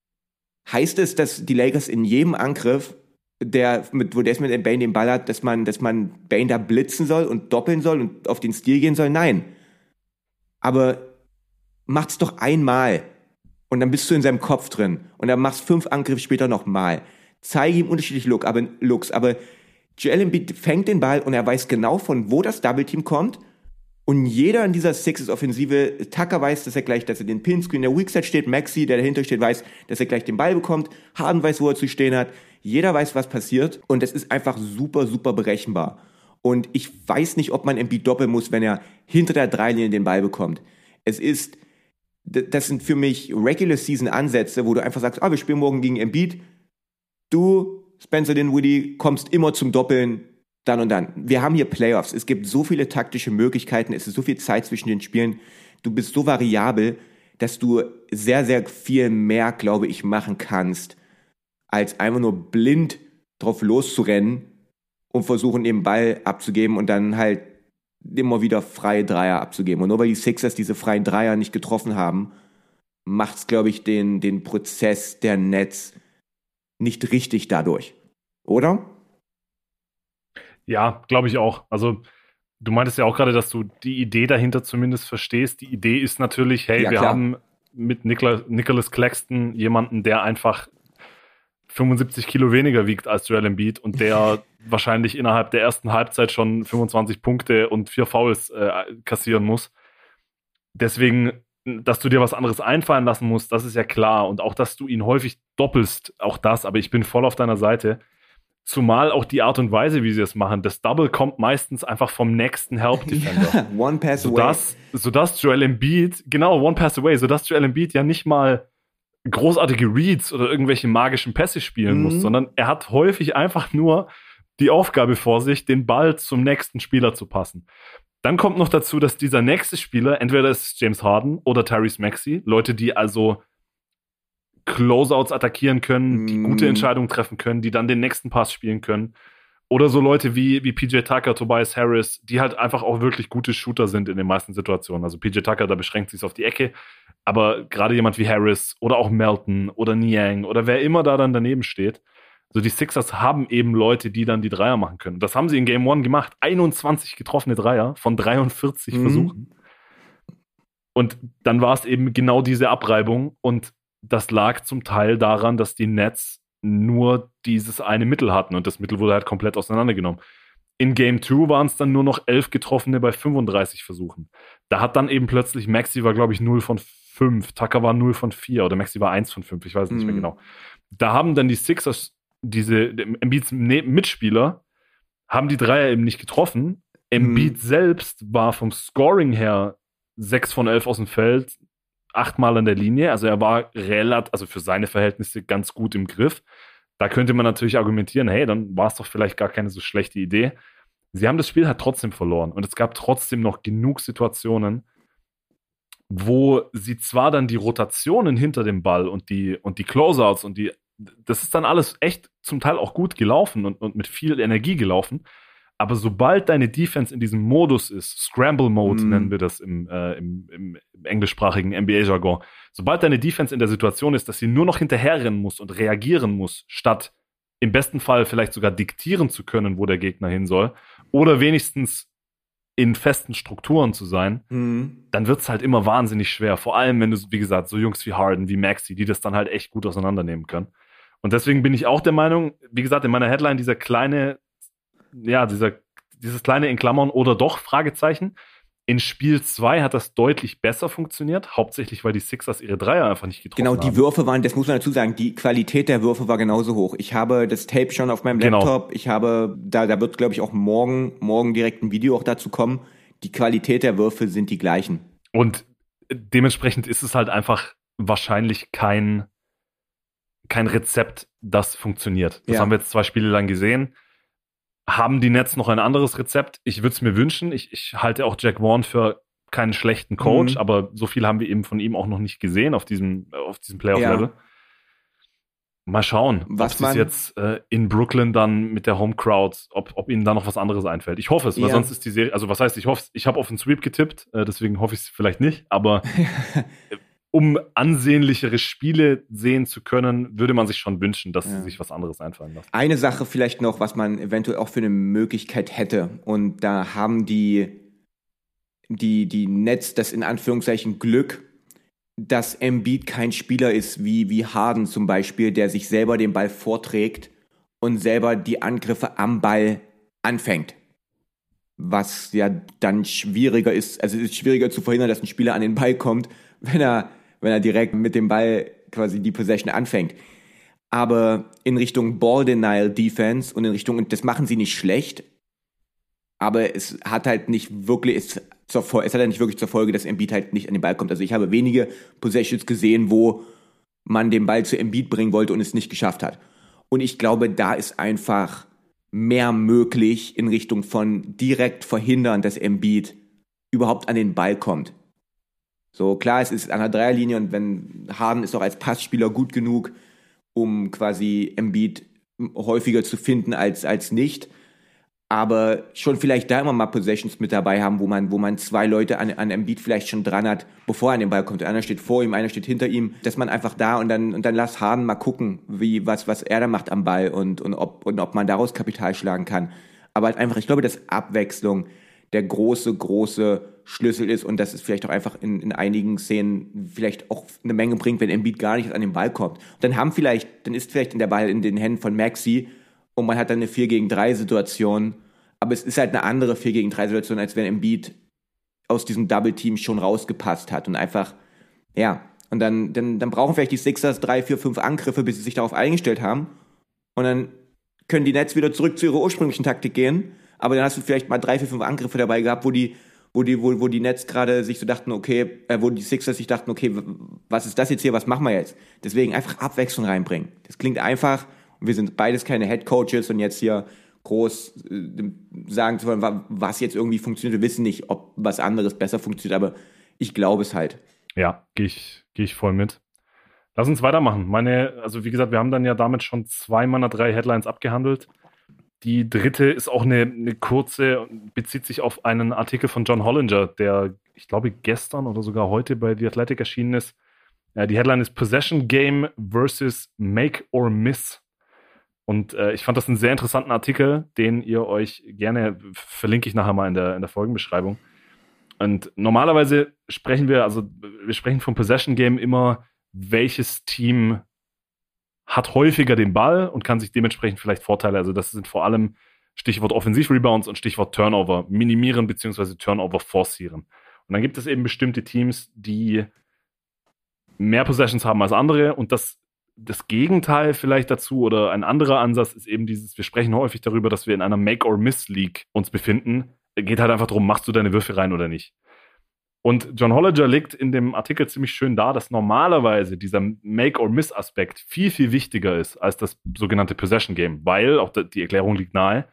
Heißt es, dass die Lakers in jedem Angriff, wo Desmond Bane den Ball hat, dass man Bane da blitzen soll und doppeln soll und auf den Stil gehen soll? Nein. Aber macht's doch einmal und dann bist du in seinem Kopf drin und dann machst 5 Angriffe später nochmal. Zeige ihm unterschiedliche Looks, aber Joel Embiid fängt den Ball und er weiß genau, von wo das Double Team kommt. Und jeder in dieser Sixers-Offensive, Tucker weiß, dass er den Pinscreen der Weakside steht, Maxey, der dahinter steht, weiß, dass er gleich den Ball bekommt, Harden weiß, wo er zu stehen hat, jeder weiß, was passiert und es ist einfach super, super berechenbar. Und ich weiß nicht, ob man Embiid doppeln muss, wenn er hinter der Dreilinie den Ball bekommt. Das sind für mich Regular-Season-Ansätze, wo du einfach sagst, wir spielen morgen gegen Embiid, du, Spencer Dinwiddie, kommst immer zum Doppeln, dann und dann. Wir haben hier Playoffs. Es gibt so viele taktische Möglichkeiten. Es ist so viel Zeit zwischen den Spielen. Du bist so variabel, dass du sehr, sehr viel mehr, glaube ich, machen kannst, als einfach nur blind drauf loszurennen und versuchen, den Ball abzugeben und dann halt immer wieder freie Dreier abzugeben. Und nur weil die Sixers diese freien Dreier nicht getroffen haben, macht es, glaube ich, den Prozess der Nets nicht richtig dadurch. Oder? Ja, glaube ich auch. Also du meintest ja auch gerade, dass du die Idee dahinter zumindest verstehst. Die Idee ist natürlich, hey, Ja, wir klar. haben mit Nicholas Claxton jemanden, der einfach 75 Kilo weniger wiegt als Joel Embiid und der wahrscheinlich innerhalb der ersten Halbzeit schon 25 Punkte und 4 Fouls kassieren muss. Deswegen, dass du dir was anderes einfallen lassen musst, das ist ja klar. Und auch, dass du ihn häufig doppelst, auch das. Aber ich bin voll auf deiner Seite. Zumal auch die Art und Weise, wie sie es machen. Das Double kommt meistens einfach vom nächsten Help-Defender. Ja, one pass away. Sodass Joel Embiid, genau, one pass away, sodass Joel Embiid ja nicht mal großartige Reads oder irgendwelche magischen Pässe spielen muss, sondern er hat häufig einfach nur die Aufgabe vor sich, den Ball zum nächsten Spieler zu passen. Dann kommt noch dazu, dass dieser nächste Spieler, entweder ist es James Harden oder Tyrese Maxey, Leute, die also Closeouts attackieren können, die gute Entscheidungen treffen können, die dann den nächsten Pass spielen können. Oder so Leute wie PJ Tucker, Tobias Harris, die halt einfach auch wirklich gute Shooter sind in den meisten Situationen. Also PJ Tucker, da beschränkt sich auf die Ecke. Aber gerade jemand wie Harris oder auch Melton oder Niang oder wer immer da dann daneben steht, so die Sixers haben eben Leute, die dann die Dreier machen können. Das haben sie in Game 1 gemacht. 21 getroffene Dreier von 43 Versuchen. Und dann war es eben genau diese Abreibung und das lag zum Teil daran, dass die Nets nur dieses eine Mittel hatten und das Mittel wurde halt komplett auseinandergenommen. In Game 2 waren es dann nur noch 11 Getroffene bei 35 Versuchen. Da hat dann eben plötzlich, Maxey war glaube ich 0 von 5, Tucker war 0 von 4 oder Maxey war 1 von 5, ich weiß nicht mehr genau. Da haben dann die Sixers, diese Embiids Mitspieler, haben die Dreier eben nicht getroffen. Embiid selbst war vom Scoring her 6 von 11 aus dem Feld, 8-mal an der Linie, also er war also für seine Verhältnisse ganz gut im Griff. Da könnte man natürlich argumentieren, hey, dann war es doch vielleicht gar keine so schlechte Idee. Sie haben das Spiel halt trotzdem verloren und es gab trotzdem noch genug Situationen, wo sie zwar dann die Rotationen hinter dem Ball und die Closeouts und das ist dann alles echt zum Teil auch gut gelaufen und mit viel Energie gelaufen, aber sobald deine Defense in diesem Modus ist, Scramble Mode nennen wir das im englischsprachigen NBA-Jargon, sobald deine Defense in der Situation ist, dass sie nur noch hinterherrennen muss und reagieren muss, statt im besten Fall vielleicht sogar diktieren zu können, wo der Gegner hin soll, oder wenigstens in festen Strukturen zu sein, dann wird's halt immer wahnsinnig schwer. Vor allem, wenn du, wie gesagt, so Jungs wie Harden, wie Maxey, die das dann halt echt gut auseinandernehmen können. Und deswegen bin ich auch der Meinung, wie gesagt, in meiner Headline dieses kleine in Klammern oder doch, Fragezeichen. In Spiel 2 hat das deutlich besser funktioniert, hauptsächlich, weil die Sixers ihre Dreier einfach nicht getroffen haben. Genau, die Würfe waren, das muss man dazu sagen, die Qualität der Würfe war genauso hoch. Ich habe das Tape schon auf meinem Laptop, ich habe, da wird, glaube ich, auch morgen direkt ein Video auch dazu kommen. Die Qualität der Würfe sind die gleichen. Und dementsprechend ist es halt einfach wahrscheinlich kein Rezept, das funktioniert. Das haben wir jetzt 2 Spiele lang gesehen. Haben die Nets noch ein anderes Rezept? Ich würde es mir wünschen. Ich halte auch Jack Vaughn für keinen schlechten Coach, aber so viel haben wir eben von ihm auch noch nicht gesehen auf diesem Playoff-Level. Mal schauen, ob es jetzt in Brooklyn dann mit der Home-Crowd, ob ihnen da noch was anderes einfällt. Ich hoffe es, weil sonst ist die Serie, also was heißt, ich hoffe es, ich habe auf den Sweep getippt, deswegen hoffe ich es vielleicht nicht, aber um ansehnlichere Spiele sehen zu können, würde man sich schon wünschen, dass sie sich was anderes einfallen lassen. Eine Sache vielleicht noch, was man eventuell auch für eine Möglichkeit hätte. Und da haben die Nets das in Anführungszeichen Glück, dass Embiid kein Spieler ist wie Harden zum Beispiel, der sich selber den Ball vorträgt und selber die Angriffe am Ball anfängt. Was ja dann schwieriger ist, also es ist schwieriger zu verhindern, dass ein Spieler an den Ball kommt, wenn er direkt mit dem Ball quasi die Possession anfängt. Aber in Richtung Ball-Denial-Defense und in Richtung, und das machen sie nicht schlecht, aber es hat halt nicht wirklich, es hat halt nicht wirklich zur Folge, dass Embiid halt nicht an den Ball kommt. Also ich habe wenige Possessions gesehen, wo man den Ball zu Embiid bringen wollte und es nicht geschafft hat. Und ich glaube, da ist einfach mehr möglich in Richtung von direkt verhindern, dass Embiid überhaupt an den Ball kommt. So, klar, es ist an der Dreierlinie und wenn Harden ist auch als Passspieler gut genug, um quasi Embiid häufiger zu finden als nicht. aber schon vielleicht da immer mal Possessions mit dabei haben, wo man 2 Leute an Embiid vielleicht schon dran hat, bevor er an den Ball kommt. Einer steht vor ihm, einer steht hinter ihm, dass man einfach da und dann lass Harden mal gucken, was er da macht am Ball und ob man daraus Kapital schlagen kann. Aber halt einfach, ich glaube, dass Abwechslung der große Schlüssel ist und dass es vielleicht auch einfach in einigen Szenen vielleicht auch eine Menge bringt, wenn Embiid gar nicht an den Ball kommt. Dann ist vielleicht der Ball in den Händen von Maxey und man hat dann eine 4-gegen-3 Situation, aber es ist halt eine andere 4-gegen-3 Situation, als wenn Embiid aus diesem Double-Team schon rausgepasst hat und einfach, ja, und dann brauchen vielleicht die Sixers 3, 4, 5 Angriffe, bis sie sich darauf eingestellt haben und dann können die Nets wieder zurück zu ihrer ursprünglichen Taktik gehen, aber dann hast du vielleicht mal 3, 4, 5 Angriffe dabei gehabt, wo die Nets gerade sich so dachten, okay, wo die Sixers sich dachten, okay, was ist das jetzt hier, was machen wir jetzt? Deswegen einfach Abwechslung reinbringen. Das klingt einfach. Wir sind beides keine Head-Coaches und jetzt hier groß sagen zu wollen, was jetzt irgendwie funktioniert. Wir wissen nicht, ob was anderes besser funktioniert, aber ich glaube es halt. Ja, gehe ich voll mit. Lass uns weitermachen. Also wie gesagt, wir haben dann ja damit schon 2 meiner 3 Headlines abgehandelt. Die dritte ist auch eine kurze, bezieht sich auf einen Artikel von John Hollinger, der, ich glaube, gestern oder sogar heute bei The Athletic erschienen ist. Die Headline ist Possession Game versus Make or Miss. Und ich fand das einen sehr interessanten Artikel, den ihr euch gerne, verlinke ich nachher mal in der Folgenbeschreibung. Und normalerweise sprechen wir vom Possession Game immer, welches Team hat häufiger den Ball und kann sich dementsprechend vielleicht Vorteile, also das sind vor allem Stichwort Offensivrebounds und Stichwort Turnover minimieren bzw. Turnover forcieren. Und dann gibt es eben bestimmte Teams, die mehr Possessions haben als andere und das Gegenteil vielleicht dazu oder ein anderer Ansatz ist eben wir sprechen häufig darüber, dass wir in einer Make-or-Miss-League uns befinden. Geht halt einfach darum, machst du deine Würfe rein oder nicht. Und John Hollinger legt in dem Artikel ziemlich schön dar, dass normalerweise dieser Make-or-Miss-Aspekt viel, viel wichtiger ist als das sogenannte Possession-Game, weil, auch die Erklärung liegt nahe,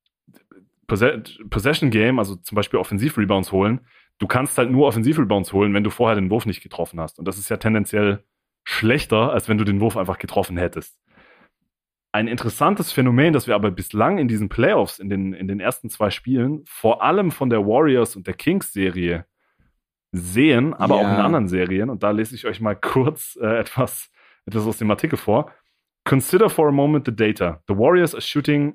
Possession-Game, also zum Beispiel Offensiv-Rebounds holen, du kannst halt nur Offensiv-Rebounds holen, wenn du vorher den Wurf nicht getroffen hast. Und das ist ja tendenziell schlechter, als wenn du den Wurf einfach getroffen hättest. Ein interessantes Phänomen, das wir aber bislang in diesen Playoffs, in den ersten 2 Spielen, vor allem von der Warriors- und der Kings-Serie sehen, aber auch in anderen Serien, und da lese ich euch mal kurz etwas aus dem Artikel vor. Consider for a moment the data. The Warriors are shooting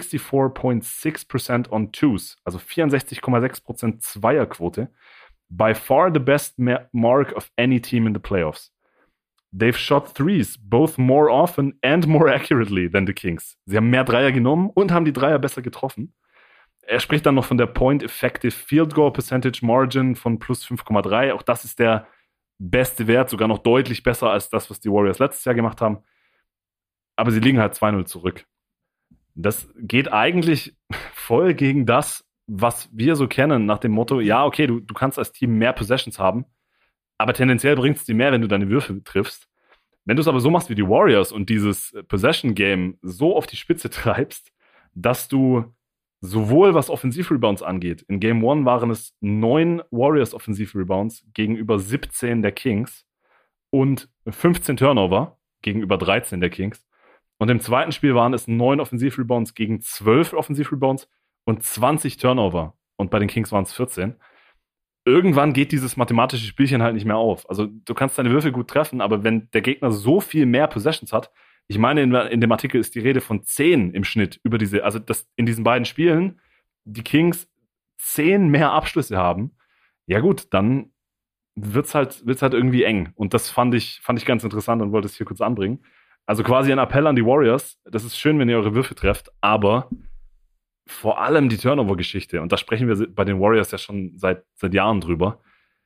64.6% on twos, also 64,6% Zweierquote. By far the best mark of any team in the playoffs. They've shot threes, both more often and more accurately than the Kings. Sie haben mehr Dreier genommen und haben die Dreier besser getroffen. Er spricht dann noch von der Point Effective Field Goal Percentage Margin von plus 5,3. Auch das ist der beste Wert, sogar noch deutlich besser als das, was die Warriors letztes Jahr gemacht haben. Aber sie liegen halt 2-0 zurück. Das geht eigentlich voll gegen das, was wir so kennen, nach dem Motto, ja, okay, du kannst als Team mehr Possessions haben, aber tendenziell bringt es dir mehr, wenn du deine Würfe triffst. Wenn du es aber so machst wie die Warriors und dieses Possession-Game so auf die Spitze treibst, dass du sowohl was Offensivrebounds angeht, in Game 1 waren es 9 Warriors Offensivrebounds gegenüber 17 der Kings und 15 Turnover gegenüber 13 der Kings. Und im zweiten Spiel waren es 9 Offensivrebounds gegen 12 Offensivrebounds und 20 Turnover. Und bei den Kings waren es 14. Irgendwann geht dieses mathematische Spielchen halt nicht mehr auf. Also du kannst deine Würfe gut treffen, aber wenn der Gegner so viel mehr Possessions hat, ich meine, in dem Artikel ist die Rede von 10 im Schnitt über in diesen beiden Spielen die Kings 10 mehr Abschlüsse haben, ja gut, dann wird's halt irgendwie eng. Und das fand ich ganz interessant und wollte es hier kurz anbringen. Also quasi ein Appell an die Warriors. Das ist schön, wenn ihr eure Würfe trefft, aber vor allem die Turnover-Geschichte, und da sprechen wir bei den Warriors ja schon seit Jahren drüber.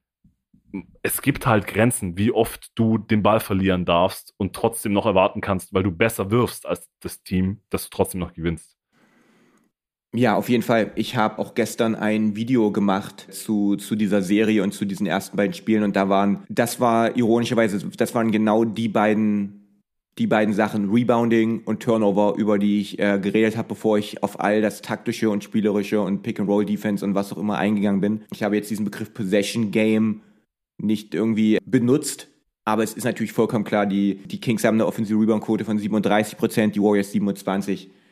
Es gibt halt Grenzen, wie oft du den Ball verlieren darfst und trotzdem noch erwarten kannst, weil du besser wirfst als das Team, dass du trotzdem noch gewinnst. Ja, auf jeden Fall. Ich habe auch gestern ein Video gemacht zu dieser Serie und zu diesen ersten beiden Spielen und das war ironischerweise, das waren genau die beiden Sachen, Rebounding und Turnover, über die ich geredet habe, bevor ich auf all das taktische und spielerische und Pick-and-Roll-Defense und was auch immer eingegangen bin. Ich habe jetzt diesen Begriff Possession-Game nicht irgendwie benutzt, aber es ist natürlich vollkommen klar, die Kings haben eine Offensive-Rebound-Quote von 37%, die Warriors 27%.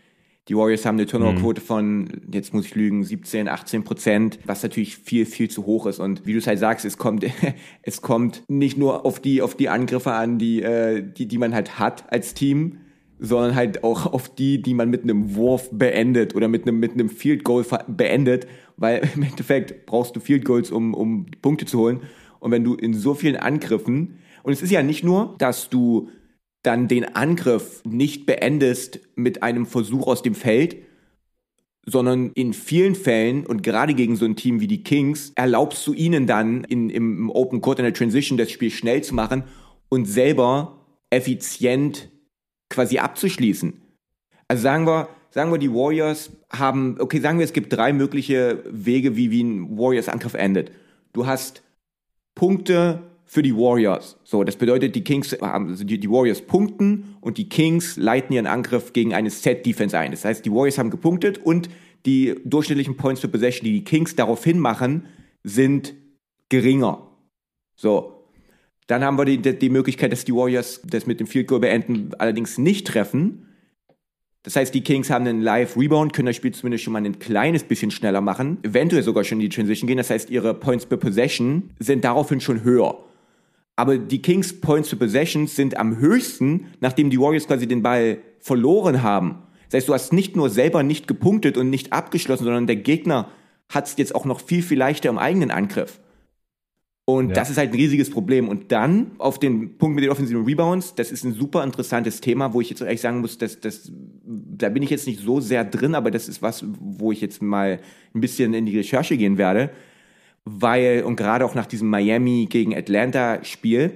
Die Warriors haben eine Turnover-Quote von, jetzt muss ich lügen, 17-18%, was natürlich viel, viel zu hoch ist. Und wie du es halt sagst, es kommt nicht nur auf die Angriffe an, die man halt hat als Team, sondern halt auch auf die man mit einem Wurf beendet oder mit einem Field Goal beendet, weil im Endeffekt brauchst du Field Goals, um Punkte zu holen. Und wenn du in so vielen Angriffen, und es ist ja nicht nur, dass du dann den Angriff nicht beendest mit einem Versuch aus dem Feld, sondern in vielen Fällen und gerade gegen so ein Team wie die Kings erlaubst du ihnen dann im Open Court in der Transition das Spiel schnell zu machen und selber effizient quasi abzuschließen. Also sagen wir, die Warriors haben, sagen wir, es gibt 3 mögliche Wege, wie ein Warriors-Angriff endet. Du hast Punkte für die Warriors. So, das bedeutet, die Kings, also die Warriors punkten und die Kings leiten ihren Angriff gegen eine Set-Defense ein. Das heißt, die Warriors haben gepunktet und die durchschnittlichen Points per Possession, die Kings daraufhin machen, sind geringer. So. Dann haben wir die Möglichkeit, dass die Warriors das mit dem Field Goal beenden, allerdings nicht treffen. Das heißt, die Kings haben einen Live-Rebound, können das Spiel zumindest schon mal ein kleines bisschen schneller machen, eventuell sogar schon in die Transition gehen. Das heißt, ihre Points per Possession sind daraufhin schon höher. Aber die Kings Points per Possession sind am höchsten, nachdem die Warriors quasi den Ball verloren haben. Das heißt, du hast nicht nur selber nicht gepunktet und nicht abgeschlossen, sondern der Gegner hat es jetzt auch noch viel, viel leichter im eigenen Angriff. Und das ist halt ein riesiges Problem. Und dann auf den Punkt mit den offensiven Rebounds, das ist ein super interessantes Thema, wo ich jetzt ehrlich sagen muss, da bin ich jetzt nicht so sehr drin, aber das ist was, wo ich jetzt mal ein bisschen in die Recherche gehen werde. Weil, und gerade auch nach diesem Miami gegen Atlanta-Spiel,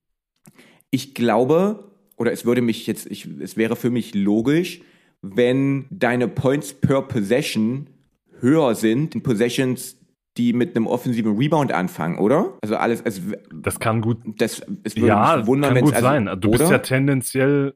ich glaube, oder es wäre für mich logisch, wenn deine Points per Possession höher sind in Possessions, die mit einem offensiven Rebound anfangen, oder? Also alles, das kann gut. Es würde mich wundern, kann gut sein. Du bist ja tendenziell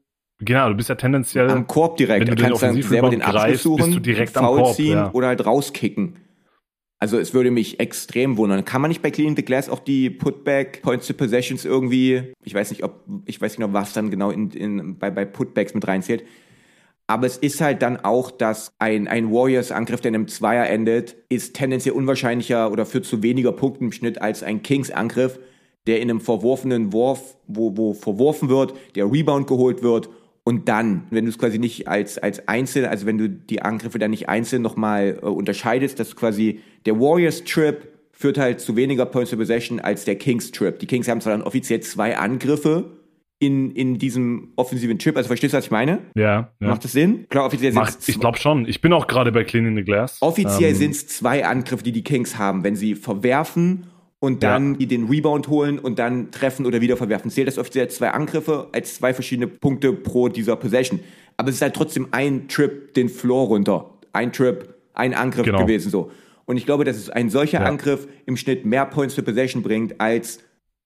am Korb direkt. Wenn du kannst dann selber den Abschluss suchen, bist du direkt Foul am Korb, ziehen oder halt rauskicken. Also es würde mich extrem wundern. Kann man nicht bei Cleaning the Glass auch die Putback Points to Possessions irgendwie, ich weiß nicht, was dann genau bei Putbacks mit reinzählt. Aber es ist halt dann auch, dass ein Warriors-Angriff, der in einem Zweier endet, ist tendenziell unwahrscheinlicher oder führt zu weniger Punkten im Schnitt als ein Kings-Angriff, der in einem verworfenen Wurf, wo verworfen wird, der Rebound geholt wird und dann, wenn du es quasi nicht als einzeln, also wenn du die Angriffe dann nicht einzeln nochmal unterscheidest, dass quasi der Warriors-Trip führt halt zu weniger Points of Possession als der Kings-Trip. Die Kings haben zwar dann offiziell 2 Angriffe in diesem offensiven Trip. Also verstehst du, was ich meine? Ja. Macht das Sinn? Klar, offiziell ich glaube schon. Ich bin auch gerade bei Cleaning the Glass. Offiziell sind es 2 Angriffe, die Kings haben. Wenn sie verwerfen und dann den Rebound holen und dann treffen oder wieder verwerfen. Zählt das offiziell 2 Angriffe als 2 verschiedene Punkte pro dieser Possession. Aber es ist halt trotzdem ein Trip den Floor runter. Ein Trip, ein Angriff gewesen so. Und ich glaube, dass es ein solcher Angriff im Schnitt mehr Points per Possession bringt als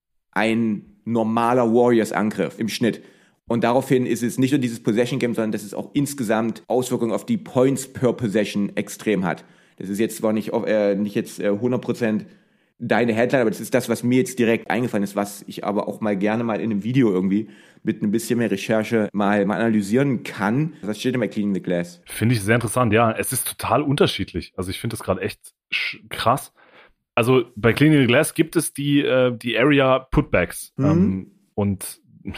ein normaler Warriors-Angriff im Schnitt. Und daraufhin ist es nicht nur dieses Possession-Game, sondern dass es auch insgesamt Auswirkungen auf die Points per Possession extrem hat. Das ist jetzt zwar nicht jetzt 100% deine Headline, aber das ist das, was mir jetzt direkt eingefallen ist, was ich aber auch mal gerne mal in einem Video irgendwie mit ein bisschen mehr Recherche mal analysieren kann. Was steht denn bei Cleaning the Glass? Finde ich sehr interessant, ja. Es ist total unterschiedlich. Also ich finde das gerade echt krass. Also bei Cleaning the Glass gibt es die Area Putbacks. Und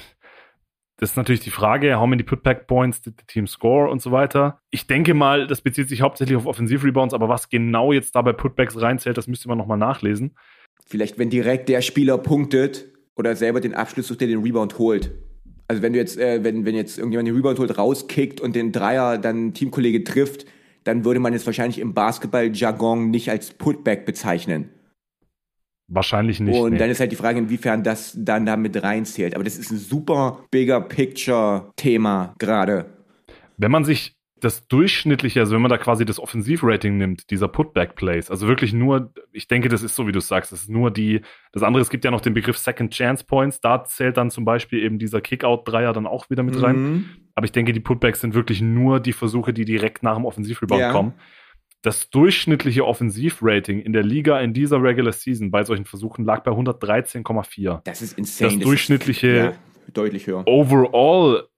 das ist natürlich die Frage, how many Putback Points did the team score und so weiter. Ich denke mal, das bezieht sich hauptsächlich auf Offensiv-Rebounds, aber was genau jetzt da bei Putbacks reinzählt, das müsste man nochmal nachlesen. Vielleicht, wenn direkt der Spieler punktet oder selber den Abschluss sucht, der den Rebound holt. Also wenn du jetzt, wenn jetzt irgendjemand den Rebound holt, rauskickt und den Dreier dann ein Teamkollege trifft, dann würde man es wahrscheinlich im Basketball-Jargon nicht als Putback bezeichnen. Wahrscheinlich nicht. Und dann ist halt die Frage, inwiefern das dann da mit reinzählt. Aber das ist ein super bigger Picture-Thema gerade. Wenn man sich das Durchschnittliche, also wenn man da quasi das Offensivrating nimmt, dieser Putback-Plays, also wirklich nur, ich denke, das ist so, wie du sagst, das ist nur das andere, es gibt ja noch den Begriff Second Chance Points, da zählt dann zum Beispiel eben dieser Kickout-Dreier dann auch wieder mit rein. Aber ich denke, die Putbacks sind wirklich nur die Versuche, die direkt nach dem Offensivrebound kommen. Das durchschnittliche Offensivrating in der Liga in dieser Regular Season bei solchen Versuchen lag bei 113,4. Das ist insane. Das durchschnittliche deutlich höher. Overall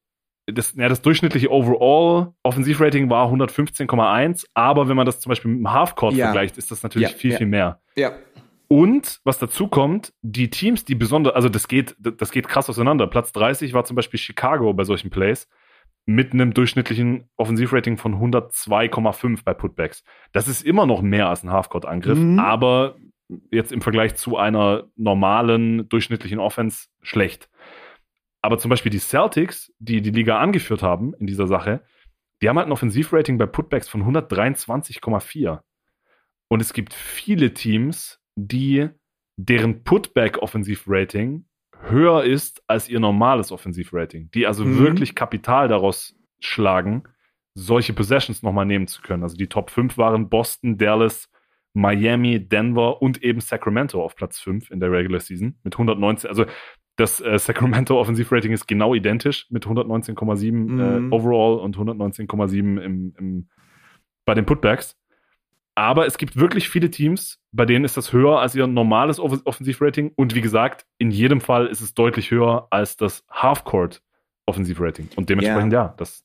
das durchschnittliche Overall Offensivrating war 115,1, aber wenn man das zum Beispiel mit dem Halfcourt vergleicht, ist das natürlich viel mehr. Ja. Und was dazu kommt, die Teams, die besonders, also das geht krass auseinander. Platz 30 war zum Beispiel Chicago bei solchen Plays mit einem durchschnittlichen Offensivrating von 102,5 bei Putbacks. Das ist immer noch mehr als ein Halfcourt-Angriff, aber jetzt im Vergleich zu einer normalen durchschnittlichen Offense schlecht. Aber zum Beispiel die Celtics, die die Liga angeführt haben in dieser Sache, die haben halt ein Offensivrating bei Putbacks von 123,4. Und es gibt viele Teams, deren Putback-Offensivrating höher ist als ihr normales Offensivrating, die also wirklich Kapital daraus schlagen, solche Possessions nochmal nehmen zu können. Also die Top 5 waren Boston, Dallas, Miami, Denver und eben Sacramento auf Platz 5 in der Regular Season mit 119. Also das Sacramento Offensivrating ist genau identisch mit 119,7 overall und 119,7 bei den Putbacks. Aber es gibt wirklich viele Teams, bei denen ist das höher als ihr normales Offensivrating. Und wie gesagt, in jedem Fall ist es deutlich höher als das Halfcourt Offensivrating. Und dementsprechend, das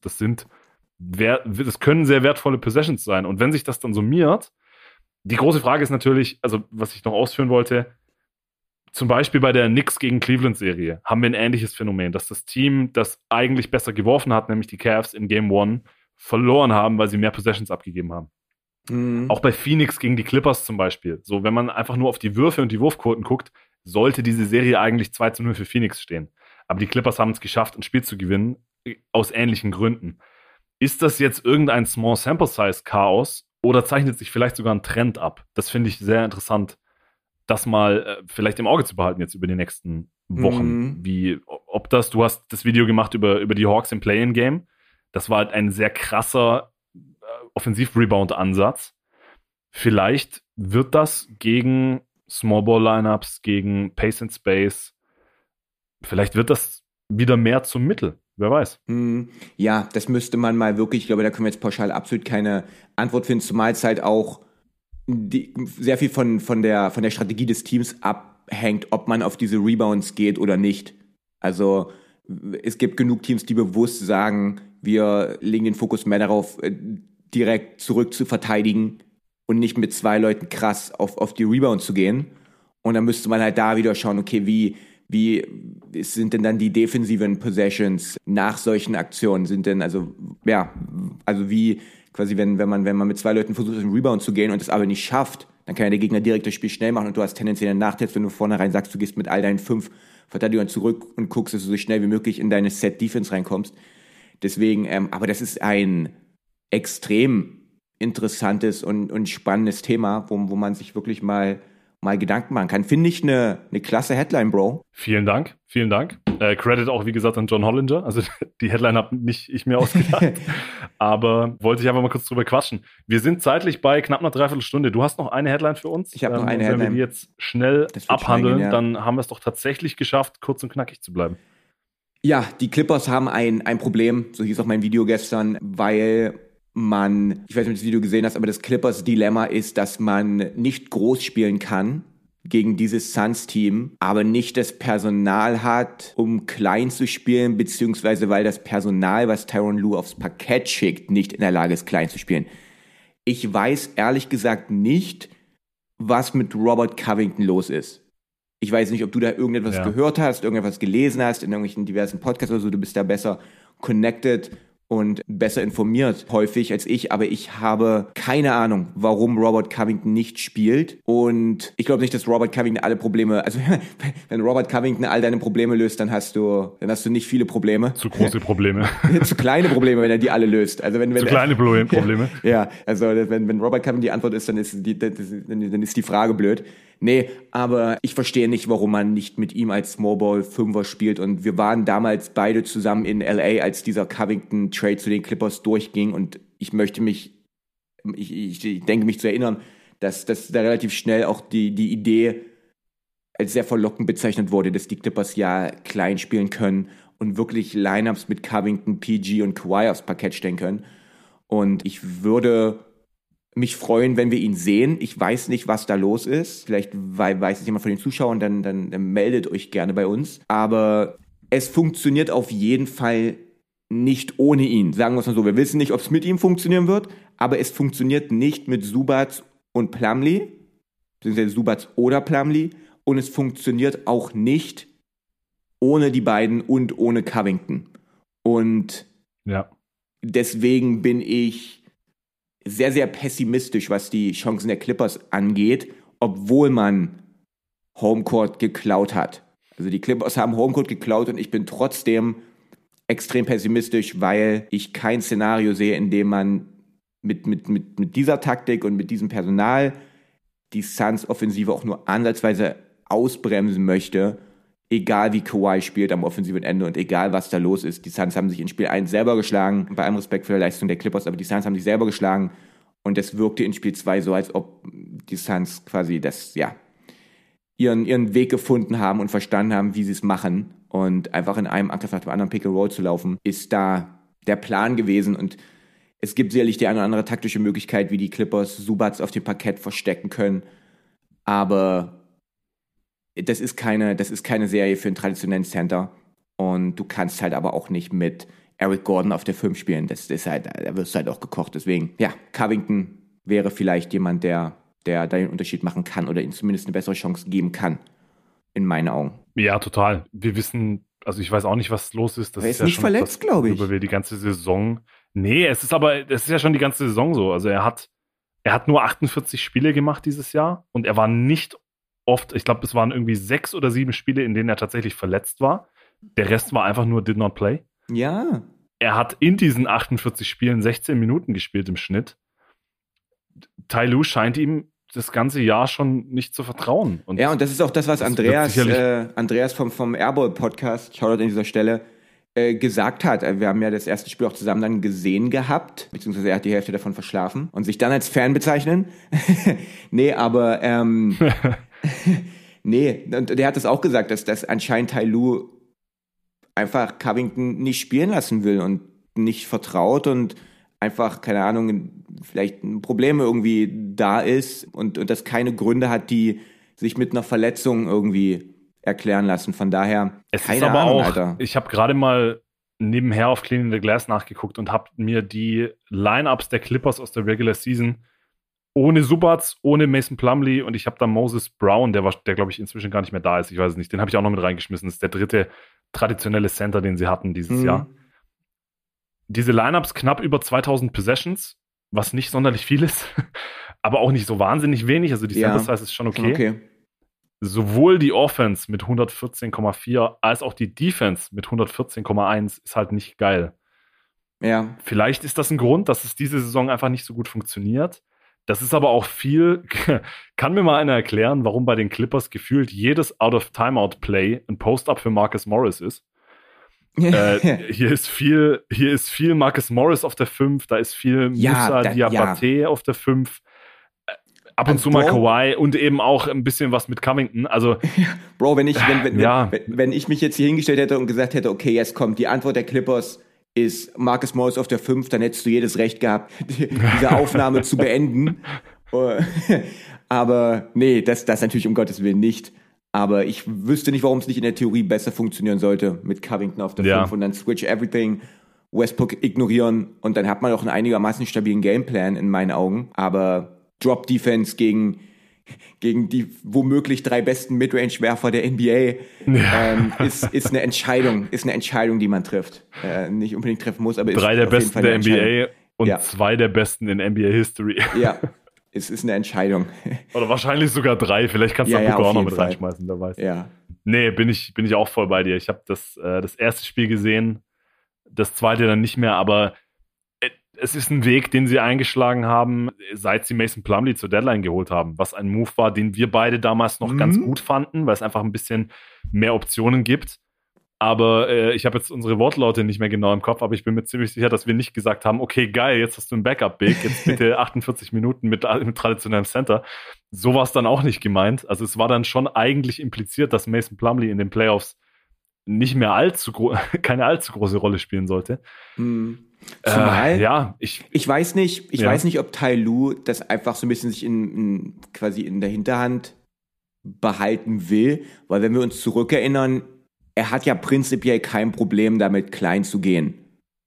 können sehr wertvolle Possessions sein. Und wenn sich das dann summiert, die große Frage ist natürlich, also was ich noch ausführen wollte, zum Beispiel bei der Knicks gegen Cleveland-Serie haben wir ein ähnliches Phänomen, dass das Team, das eigentlich besser geworfen hat, nämlich die Cavs in Game 1, verloren haben, weil sie mehr Possessions abgegeben haben. Auch bei Phoenix gegen die Clippers zum Beispiel. So, wenn man einfach nur auf die Würfe und die Wurfquoten guckt, sollte diese Serie eigentlich 2-0 für Phoenix stehen. Aber die Clippers haben es geschafft, ein Spiel zu gewinnen, aus ähnlichen Gründen. Ist das jetzt irgendein Small Sample Size Chaos oder zeichnet sich vielleicht sogar ein Trend ab? Das finde ich sehr interessant, das mal vielleicht im Auge zu behalten jetzt über die nächsten Wochen. Du hast das Video gemacht über die Hawks im Play-in-Game. Das war halt ein sehr krasser Offensiv-Rebound-Ansatz. Vielleicht wird das gegen Small-Ball-Lineups, gegen Pace and Space, vielleicht wird das wieder mehr zum Mittel. Wer weiß. Ja, das müsste man mal wirklich, ich glaube, da können wir jetzt pauschal absolut keine Antwort finden, zumal es halt auch sehr viel von der Strategie des Teams abhängt, ob man auf diese Rebounds geht oder nicht. Also es gibt genug Teams, die bewusst sagen, wir legen den Fokus mehr darauf, direkt zurück zu verteidigen und nicht mit 2 Leuten krass auf die Rebounds zu gehen. Und dann müsste man halt da wieder schauen, okay, wie sind denn dann die defensiven Possessions nach solchen Aktionen? Sind denn, also wie quasi, wenn man mit 2 Leuten versucht, auf den Rebound zu gehen und es aber nicht schafft, dann kann ja der Gegner direkt das Spiel schnell machen und du hast tendenziell einen Nachteil, wenn du vornherein sagst, du gehst mit all deinen 5 Verteidigern zurück und guckst, dass du so schnell wie möglich in deine Set-Defense reinkommst. Deswegen, aber das ist ein extrem interessantes und spannendes Thema, wo man sich wirklich mal Gedanken machen kann. Finde ich eine klasse Headline, Bro. Vielen Dank. Credit auch, wie gesagt, an John Hollinger. Also die Headline habe nicht ich mir ausgedacht. Aber wollte ich einfach mal kurz drüber quatschen. Wir sind zeitlich bei knapp einer Dreiviertelstunde. Du hast noch eine Headline für uns? Ich habe noch eine Headline. Wenn wir die jetzt schnell abhandeln, dann haben wir es doch tatsächlich geschafft, kurz und knackig zu bleiben. Ja, die Clippers haben ein Problem, so hieß auch mein Video gestern, weil ich weiß nicht, ob du das Video gesehen hast, aber das Clippers-Dilemma ist, dass man nicht groß spielen kann gegen dieses Suns-Team, aber nicht das Personal hat, um klein zu spielen, beziehungsweise weil das Personal, was Tyronn Lue aufs Parkett schickt, nicht in der Lage ist, klein zu spielen. Ich weiß ehrlich gesagt nicht, was mit Robert Covington los ist. Ich weiß nicht, ob du da irgendetwas gehört hast, irgendetwas gelesen hast, in irgendwelchen diversen Podcasts oder so, du bist da besser connected und besser informiert häufig als ich, aber ich habe keine Ahnung, warum Robert Covington nicht spielt. Und ich glaube nicht, dass Robert Covington alle Probleme, also wenn Robert Covington all deine Probleme löst, dann hast du nicht viele Probleme. Zu große Probleme. Zu kleine Probleme, wenn er die alle löst. Also wenn zu kleine Probleme. Ja, also wenn Robert Covington die Antwort ist, dann ist die Frage blöd. Nee, aber ich verstehe nicht, warum man nicht mit ihm als Smallball-Fünfer spielt. Und wir waren damals beide zusammen in LA, als dieser Covington-Trade zu den Clippers durchging. Und ich denke mich zu erinnern, dass da relativ schnell auch die Idee als sehr verlockend bezeichnet wurde, dass die Clippers ja klein spielen können und wirklich Lineups mit Covington, PG und Kawhi aufs Parkett stellen können. Und ich würde mich freuen, wenn wir ihn sehen. Ich weiß nicht, was da los ist. Vielleicht weiß es jemand von den Zuschauern, dann meldet euch gerne bei uns. Aber es funktioniert auf jeden Fall nicht ohne ihn. Sagen wir es mal so, wir wissen nicht, ob es mit ihm funktionieren wird, aber es funktioniert nicht mit Zubac und Plumlee, beziehungsweise Zubac oder Plumlee, und es funktioniert auch nicht ohne die beiden und ohne Covington. Und deswegen bin ich sehr, sehr pessimistisch, was die Chancen der Clippers angeht, obwohl man Homecourt geklaut hat. Also die Clippers haben Homecourt geklaut und ich bin trotzdem extrem pessimistisch, weil ich kein Szenario sehe, in dem man mit dieser Taktik und mit diesem Personal die Suns-Offensive auch nur ansatzweise ausbremsen möchte, egal wie Kawhi spielt am offensiven Ende und egal was da los ist. Die Suns haben sich in Spiel 1 selber geschlagen, bei allem Respekt für die Leistung der Clippers, aber die Suns haben sich selber geschlagen und es wirkte in Spiel 2 so, als ob die Suns quasi ihren Weg gefunden haben und verstanden haben, wie sie es machen, und einfach in einem Angriff nach dem anderen Pick and Roll zu laufen, ist da der Plan gewesen, und es gibt sicherlich die eine oder andere taktische Möglichkeit, wie die Clippers Zubac auf dem Parkett verstecken können, aber das ist keine Serie für einen traditionellen Center, und du kannst halt aber auch nicht mit Eric Gordon auf der 5 spielen, das ist halt, da wirst du halt auch gekocht, deswegen, Covington wäre vielleicht jemand, der da den Unterschied machen kann oder ihnen zumindest eine bessere Chance geben kann, in meinen Augen. Ja, total. Wir wissen, also ich weiß auch nicht, was los ist. Das er ist nicht verletzt, glaube ich. Über wir die ganze Saison. Nee, es ist ja schon die ganze Saison so. Also er hat nur 48 Spiele gemacht dieses Jahr und er war nicht oft, ich glaube, es waren irgendwie 6 oder 7 Spiele, in denen er tatsächlich verletzt war. Der Rest war einfach nur did not play. Ja. Er hat in diesen 48 Spielen 16 Minuten gespielt im Schnitt. Ty Lue scheint ihm das ganze Jahr schon nicht zu vertrauen. Und das ist auch das, was Andreas vom Airball-Podcast, Shoutout an dieser Stelle, gesagt hat. Wir haben ja das erste Spiel auch zusammen dann gesehen gehabt, beziehungsweise er hat die Hälfte davon verschlafen und sich dann als Fan bezeichnen. Nee, aber nee, und der hat das auch gesagt, dass anscheinend Ty Lue einfach Covington nicht spielen lassen will und nicht vertraut und einfach, keine Ahnung, vielleicht ein Problem irgendwie da ist und das keine Gründe hat, die sich mit einer Verletzung irgendwie erklären lassen. Von daher, es keine ist aber Ahnung, auch, Alter. Ich habe gerade mal nebenher auf Cleaning the Glass nachgeguckt und habe mir die Lineups der Clippers aus der Regular Season ohne Zubac, ohne Mason Plumlee, und ich habe da Moses Brown, der glaube ich inzwischen gar nicht mehr da ist, ich weiß es nicht, den habe ich auch noch mit reingeschmissen. Das ist der dritte traditionelle Center, den sie hatten dieses Jahr. Diese Lineups knapp über 2000 Possessions, was nicht sonderlich viel ist, aber auch nicht so wahnsinnig wenig. Also die Sample Size ist schon okay. Sowohl die Offense mit 114,4 als auch die Defense mit 114,1 ist halt nicht geil. Ja. Vielleicht ist das ein Grund, dass es diese Saison einfach nicht so gut funktioniert. Das ist aber auch viel. Kann mir mal einer erklären, warum bei den Clippers gefühlt jedes Out-of-Timeout-Play ein Post-Up für Marcus Morris ist? Hier ist viel Marcus Morris auf der 5, da ist viel Moussa Diabate auf der 5, ab und zu mal Kawhi und eben auch ein bisschen was mit Covington. Also, Bro, wenn ich mich jetzt hier hingestellt hätte und gesagt hätte, okay, jetzt kommt die Antwort der Clippers ist Marcus Morris auf der 5, dann hättest du jedes Recht gehabt, diese Aufnahme zu beenden. Aber nee, das natürlich um Gottes Willen nicht. Aber ich wüsste nicht, warum es nicht in der Theorie besser funktionieren sollte mit Covington auf der 5 und dann switch everything, Westbrook ignorieren und dann hat man auch einen einigermaßen stabilen Gameplan in meinen Augen. Aber Drop-Defense gegen die womöglich 3 besten Midrange-Werfer der NBA ist eine Entscheidung, die man trifft. Nicht unbedingt treffen muss, aber ist 3 der besten der NBA und 2 der besten in NBA-History. Ja. Es ist eine Entscheidung. Oder wahrscheinlich sogar 3. Vielleicht kannst du da Booker auch noch mit reinschmeißen, wer weiß. Ja. Nee, bin ich auch voll bei dir. Ich habe das erste Spiel gesehen, das zweite dann nicht mehr, aber es ist ein Weg, den sie eingeschlagen haben, seit sie Mason Plumlee zur Deadline geholt haben, was ein Move war, den wir beide damals noch ganz gut fanden, weil es einfach ein bisschen mehr Optionen gibt. Aber ich habe jetzt unsere Wortlaute nicht mehr genau im Kopf, aber ich bin mir ziemlich sicher, dass wir nicht gesagt haben, okay, geil, jetzt hast du ein Backup-Big, jetzt bitte 48 Minuten mit traditionellem Center. So war es dann auch nicht gemeint. Also es war dann schon eigentlich impliziert, dass Mason Plumlee in den Playoffs nicht mehr keine allzu große Rolle spielen sollte. Zumal, ich weiß nicht, ob Ty Lue das einfach so ein bisschen sich quasi in der Hinterhand behalten will, weil wenn wir uns zurückerinnern, er hat ja prinzipiell kein Problem damit, klein zu gehen.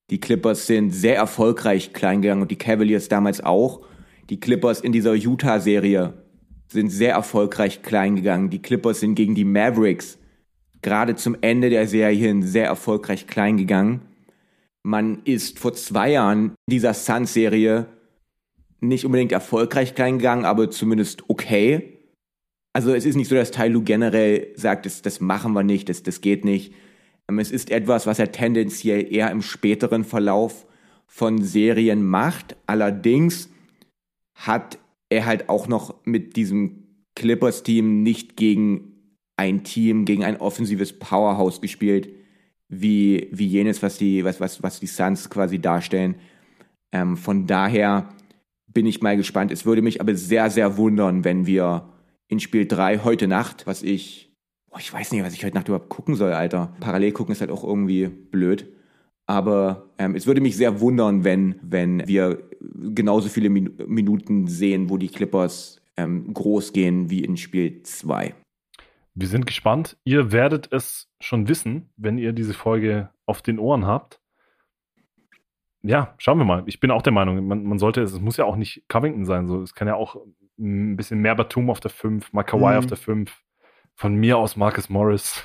Die Clippers sind sehr erfolgreich klein gegangen und die Cavaliers damals auch. Die Clippers in dieser Utah-Serie sind sehr erfolgreich klein gegangen. Die Clippers sind gegen die Mavericks gerade zum Ende der Serie hin sehr erfolgreich klein gegangen. Man ist vor 2 Jahren in dieser Suns-Serie nicht unbedingt erfolgreich klein gegangen, aber zumindest okay. Also es ist nicht so, dass Ty Lue generell sagt, das machen wir nicht, das geht nicht. Es ist etwas, was er tendenziell eher im späteren Verlauf von Serien macht. Allerdings hat er halt auch noch mit diesem Clippers-Team nicht gegen ein Team, gegen ein offensives Powerhouse gespielt, wie jenes, was die Suns quasi darstellen. Von daher bin ich mal gespannt. Es würde mich aber sehr, sehr wundern, wenn wir in Spiel 3 heute Nacht, ich weiß nicht, was ich heute Nacht überhaupt gucken soll, Alter. Parallel gucken ist halt auch irgendwie blöd. Aber es würde mich sehr wundern, wenn wir genauso viele Minuten sehen, wo die Clippers groß gehen wie in Spiel 2. Wir sind gespannt. Ihr werdet es schon wissen, wenn ihr diese Folge auf den Ohren habt. Ja, schauen wir mal. Ich bin auch der Meinung, man sollte, es muss ja auch nicht Covington sein. So. Es kann ja auch ein bisschen mehr Batum auf der 5, mal Kawhi auf der 5. Von mir aus Marcus Morris.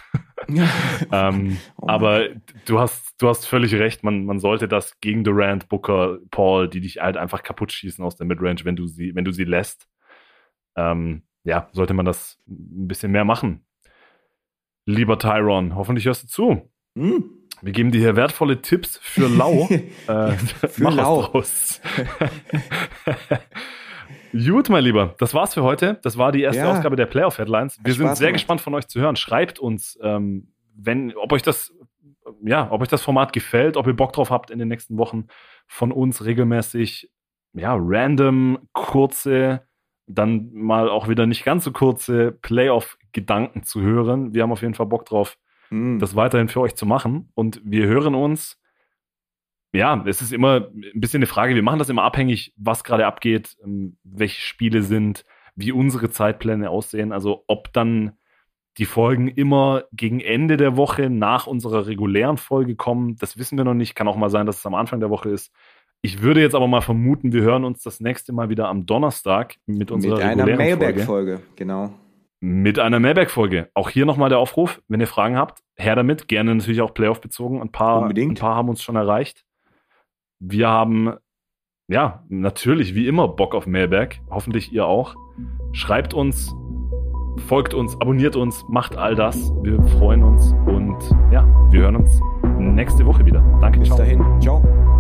Aber du hast völlig recht, man sollte das gegen Durant, Booker, Paul, die dich halt einfach kaputt schießen aus der Midrange, wenn du sie lässt. Sollte man das ein bisschen mehr machen. Lieber Tyron, hoffentlich hörst du zu. Wir geben dir hier wertvolle Tipps für Lau. Für Lau. Draus. Gut, mein Lieber, das war's für heute. Das war die erste Ausgabe der Playoff Headlines. Wir sind sehr gespannt von euch zu hören. Schreibt uns, ob euch das Format gefällt, ob ihr Bock drauf habt, in den nächsten Wochen von uns regelmäßig random, kurze, dann mal auch wieder nicht ganz so kurze Playoff-Gedanken zu hören. Wir haben auf jeden Fall Bock drauf, das weiterhin für euch zu machen. Und wir hören uns. Ja, es ist immer ein bisschen eine Frage, wir machen das immer abhängig, was gerade abgeht, welche Spiele sind, wie unsere Zeitpläne aussehen, also ob dann die Folgen immer gegen Ende der Woche nach unserer regulären Folge kommen, das wissen wir noch nicht, kann auch mal sein, dass es am Anfang der Woche ist. Ich würde jetzt aber mal vermuten, wir hören uns das nächste Mal wieder am Donnerstag mit unserer regulären Folge. Mit einer Mailback-Folge, genau. Mit einer Mailback-Folge. Auch hier nochmal der Aufruf, wenn ihr Fragen habt, her damit, gerne natürlich auch Playoff-bezogen, ein paar haben uns schon erreicht. Wir haben, natürlich wie immer Bock auf Mailback. Hoffentlich ihr auch. Schreibt uns, folgt uns, abonniert uns, macht all das. Wir freuen uns und wir hören uns nächste Woche wieder. Danke, ciao. Bis dahin, ciao.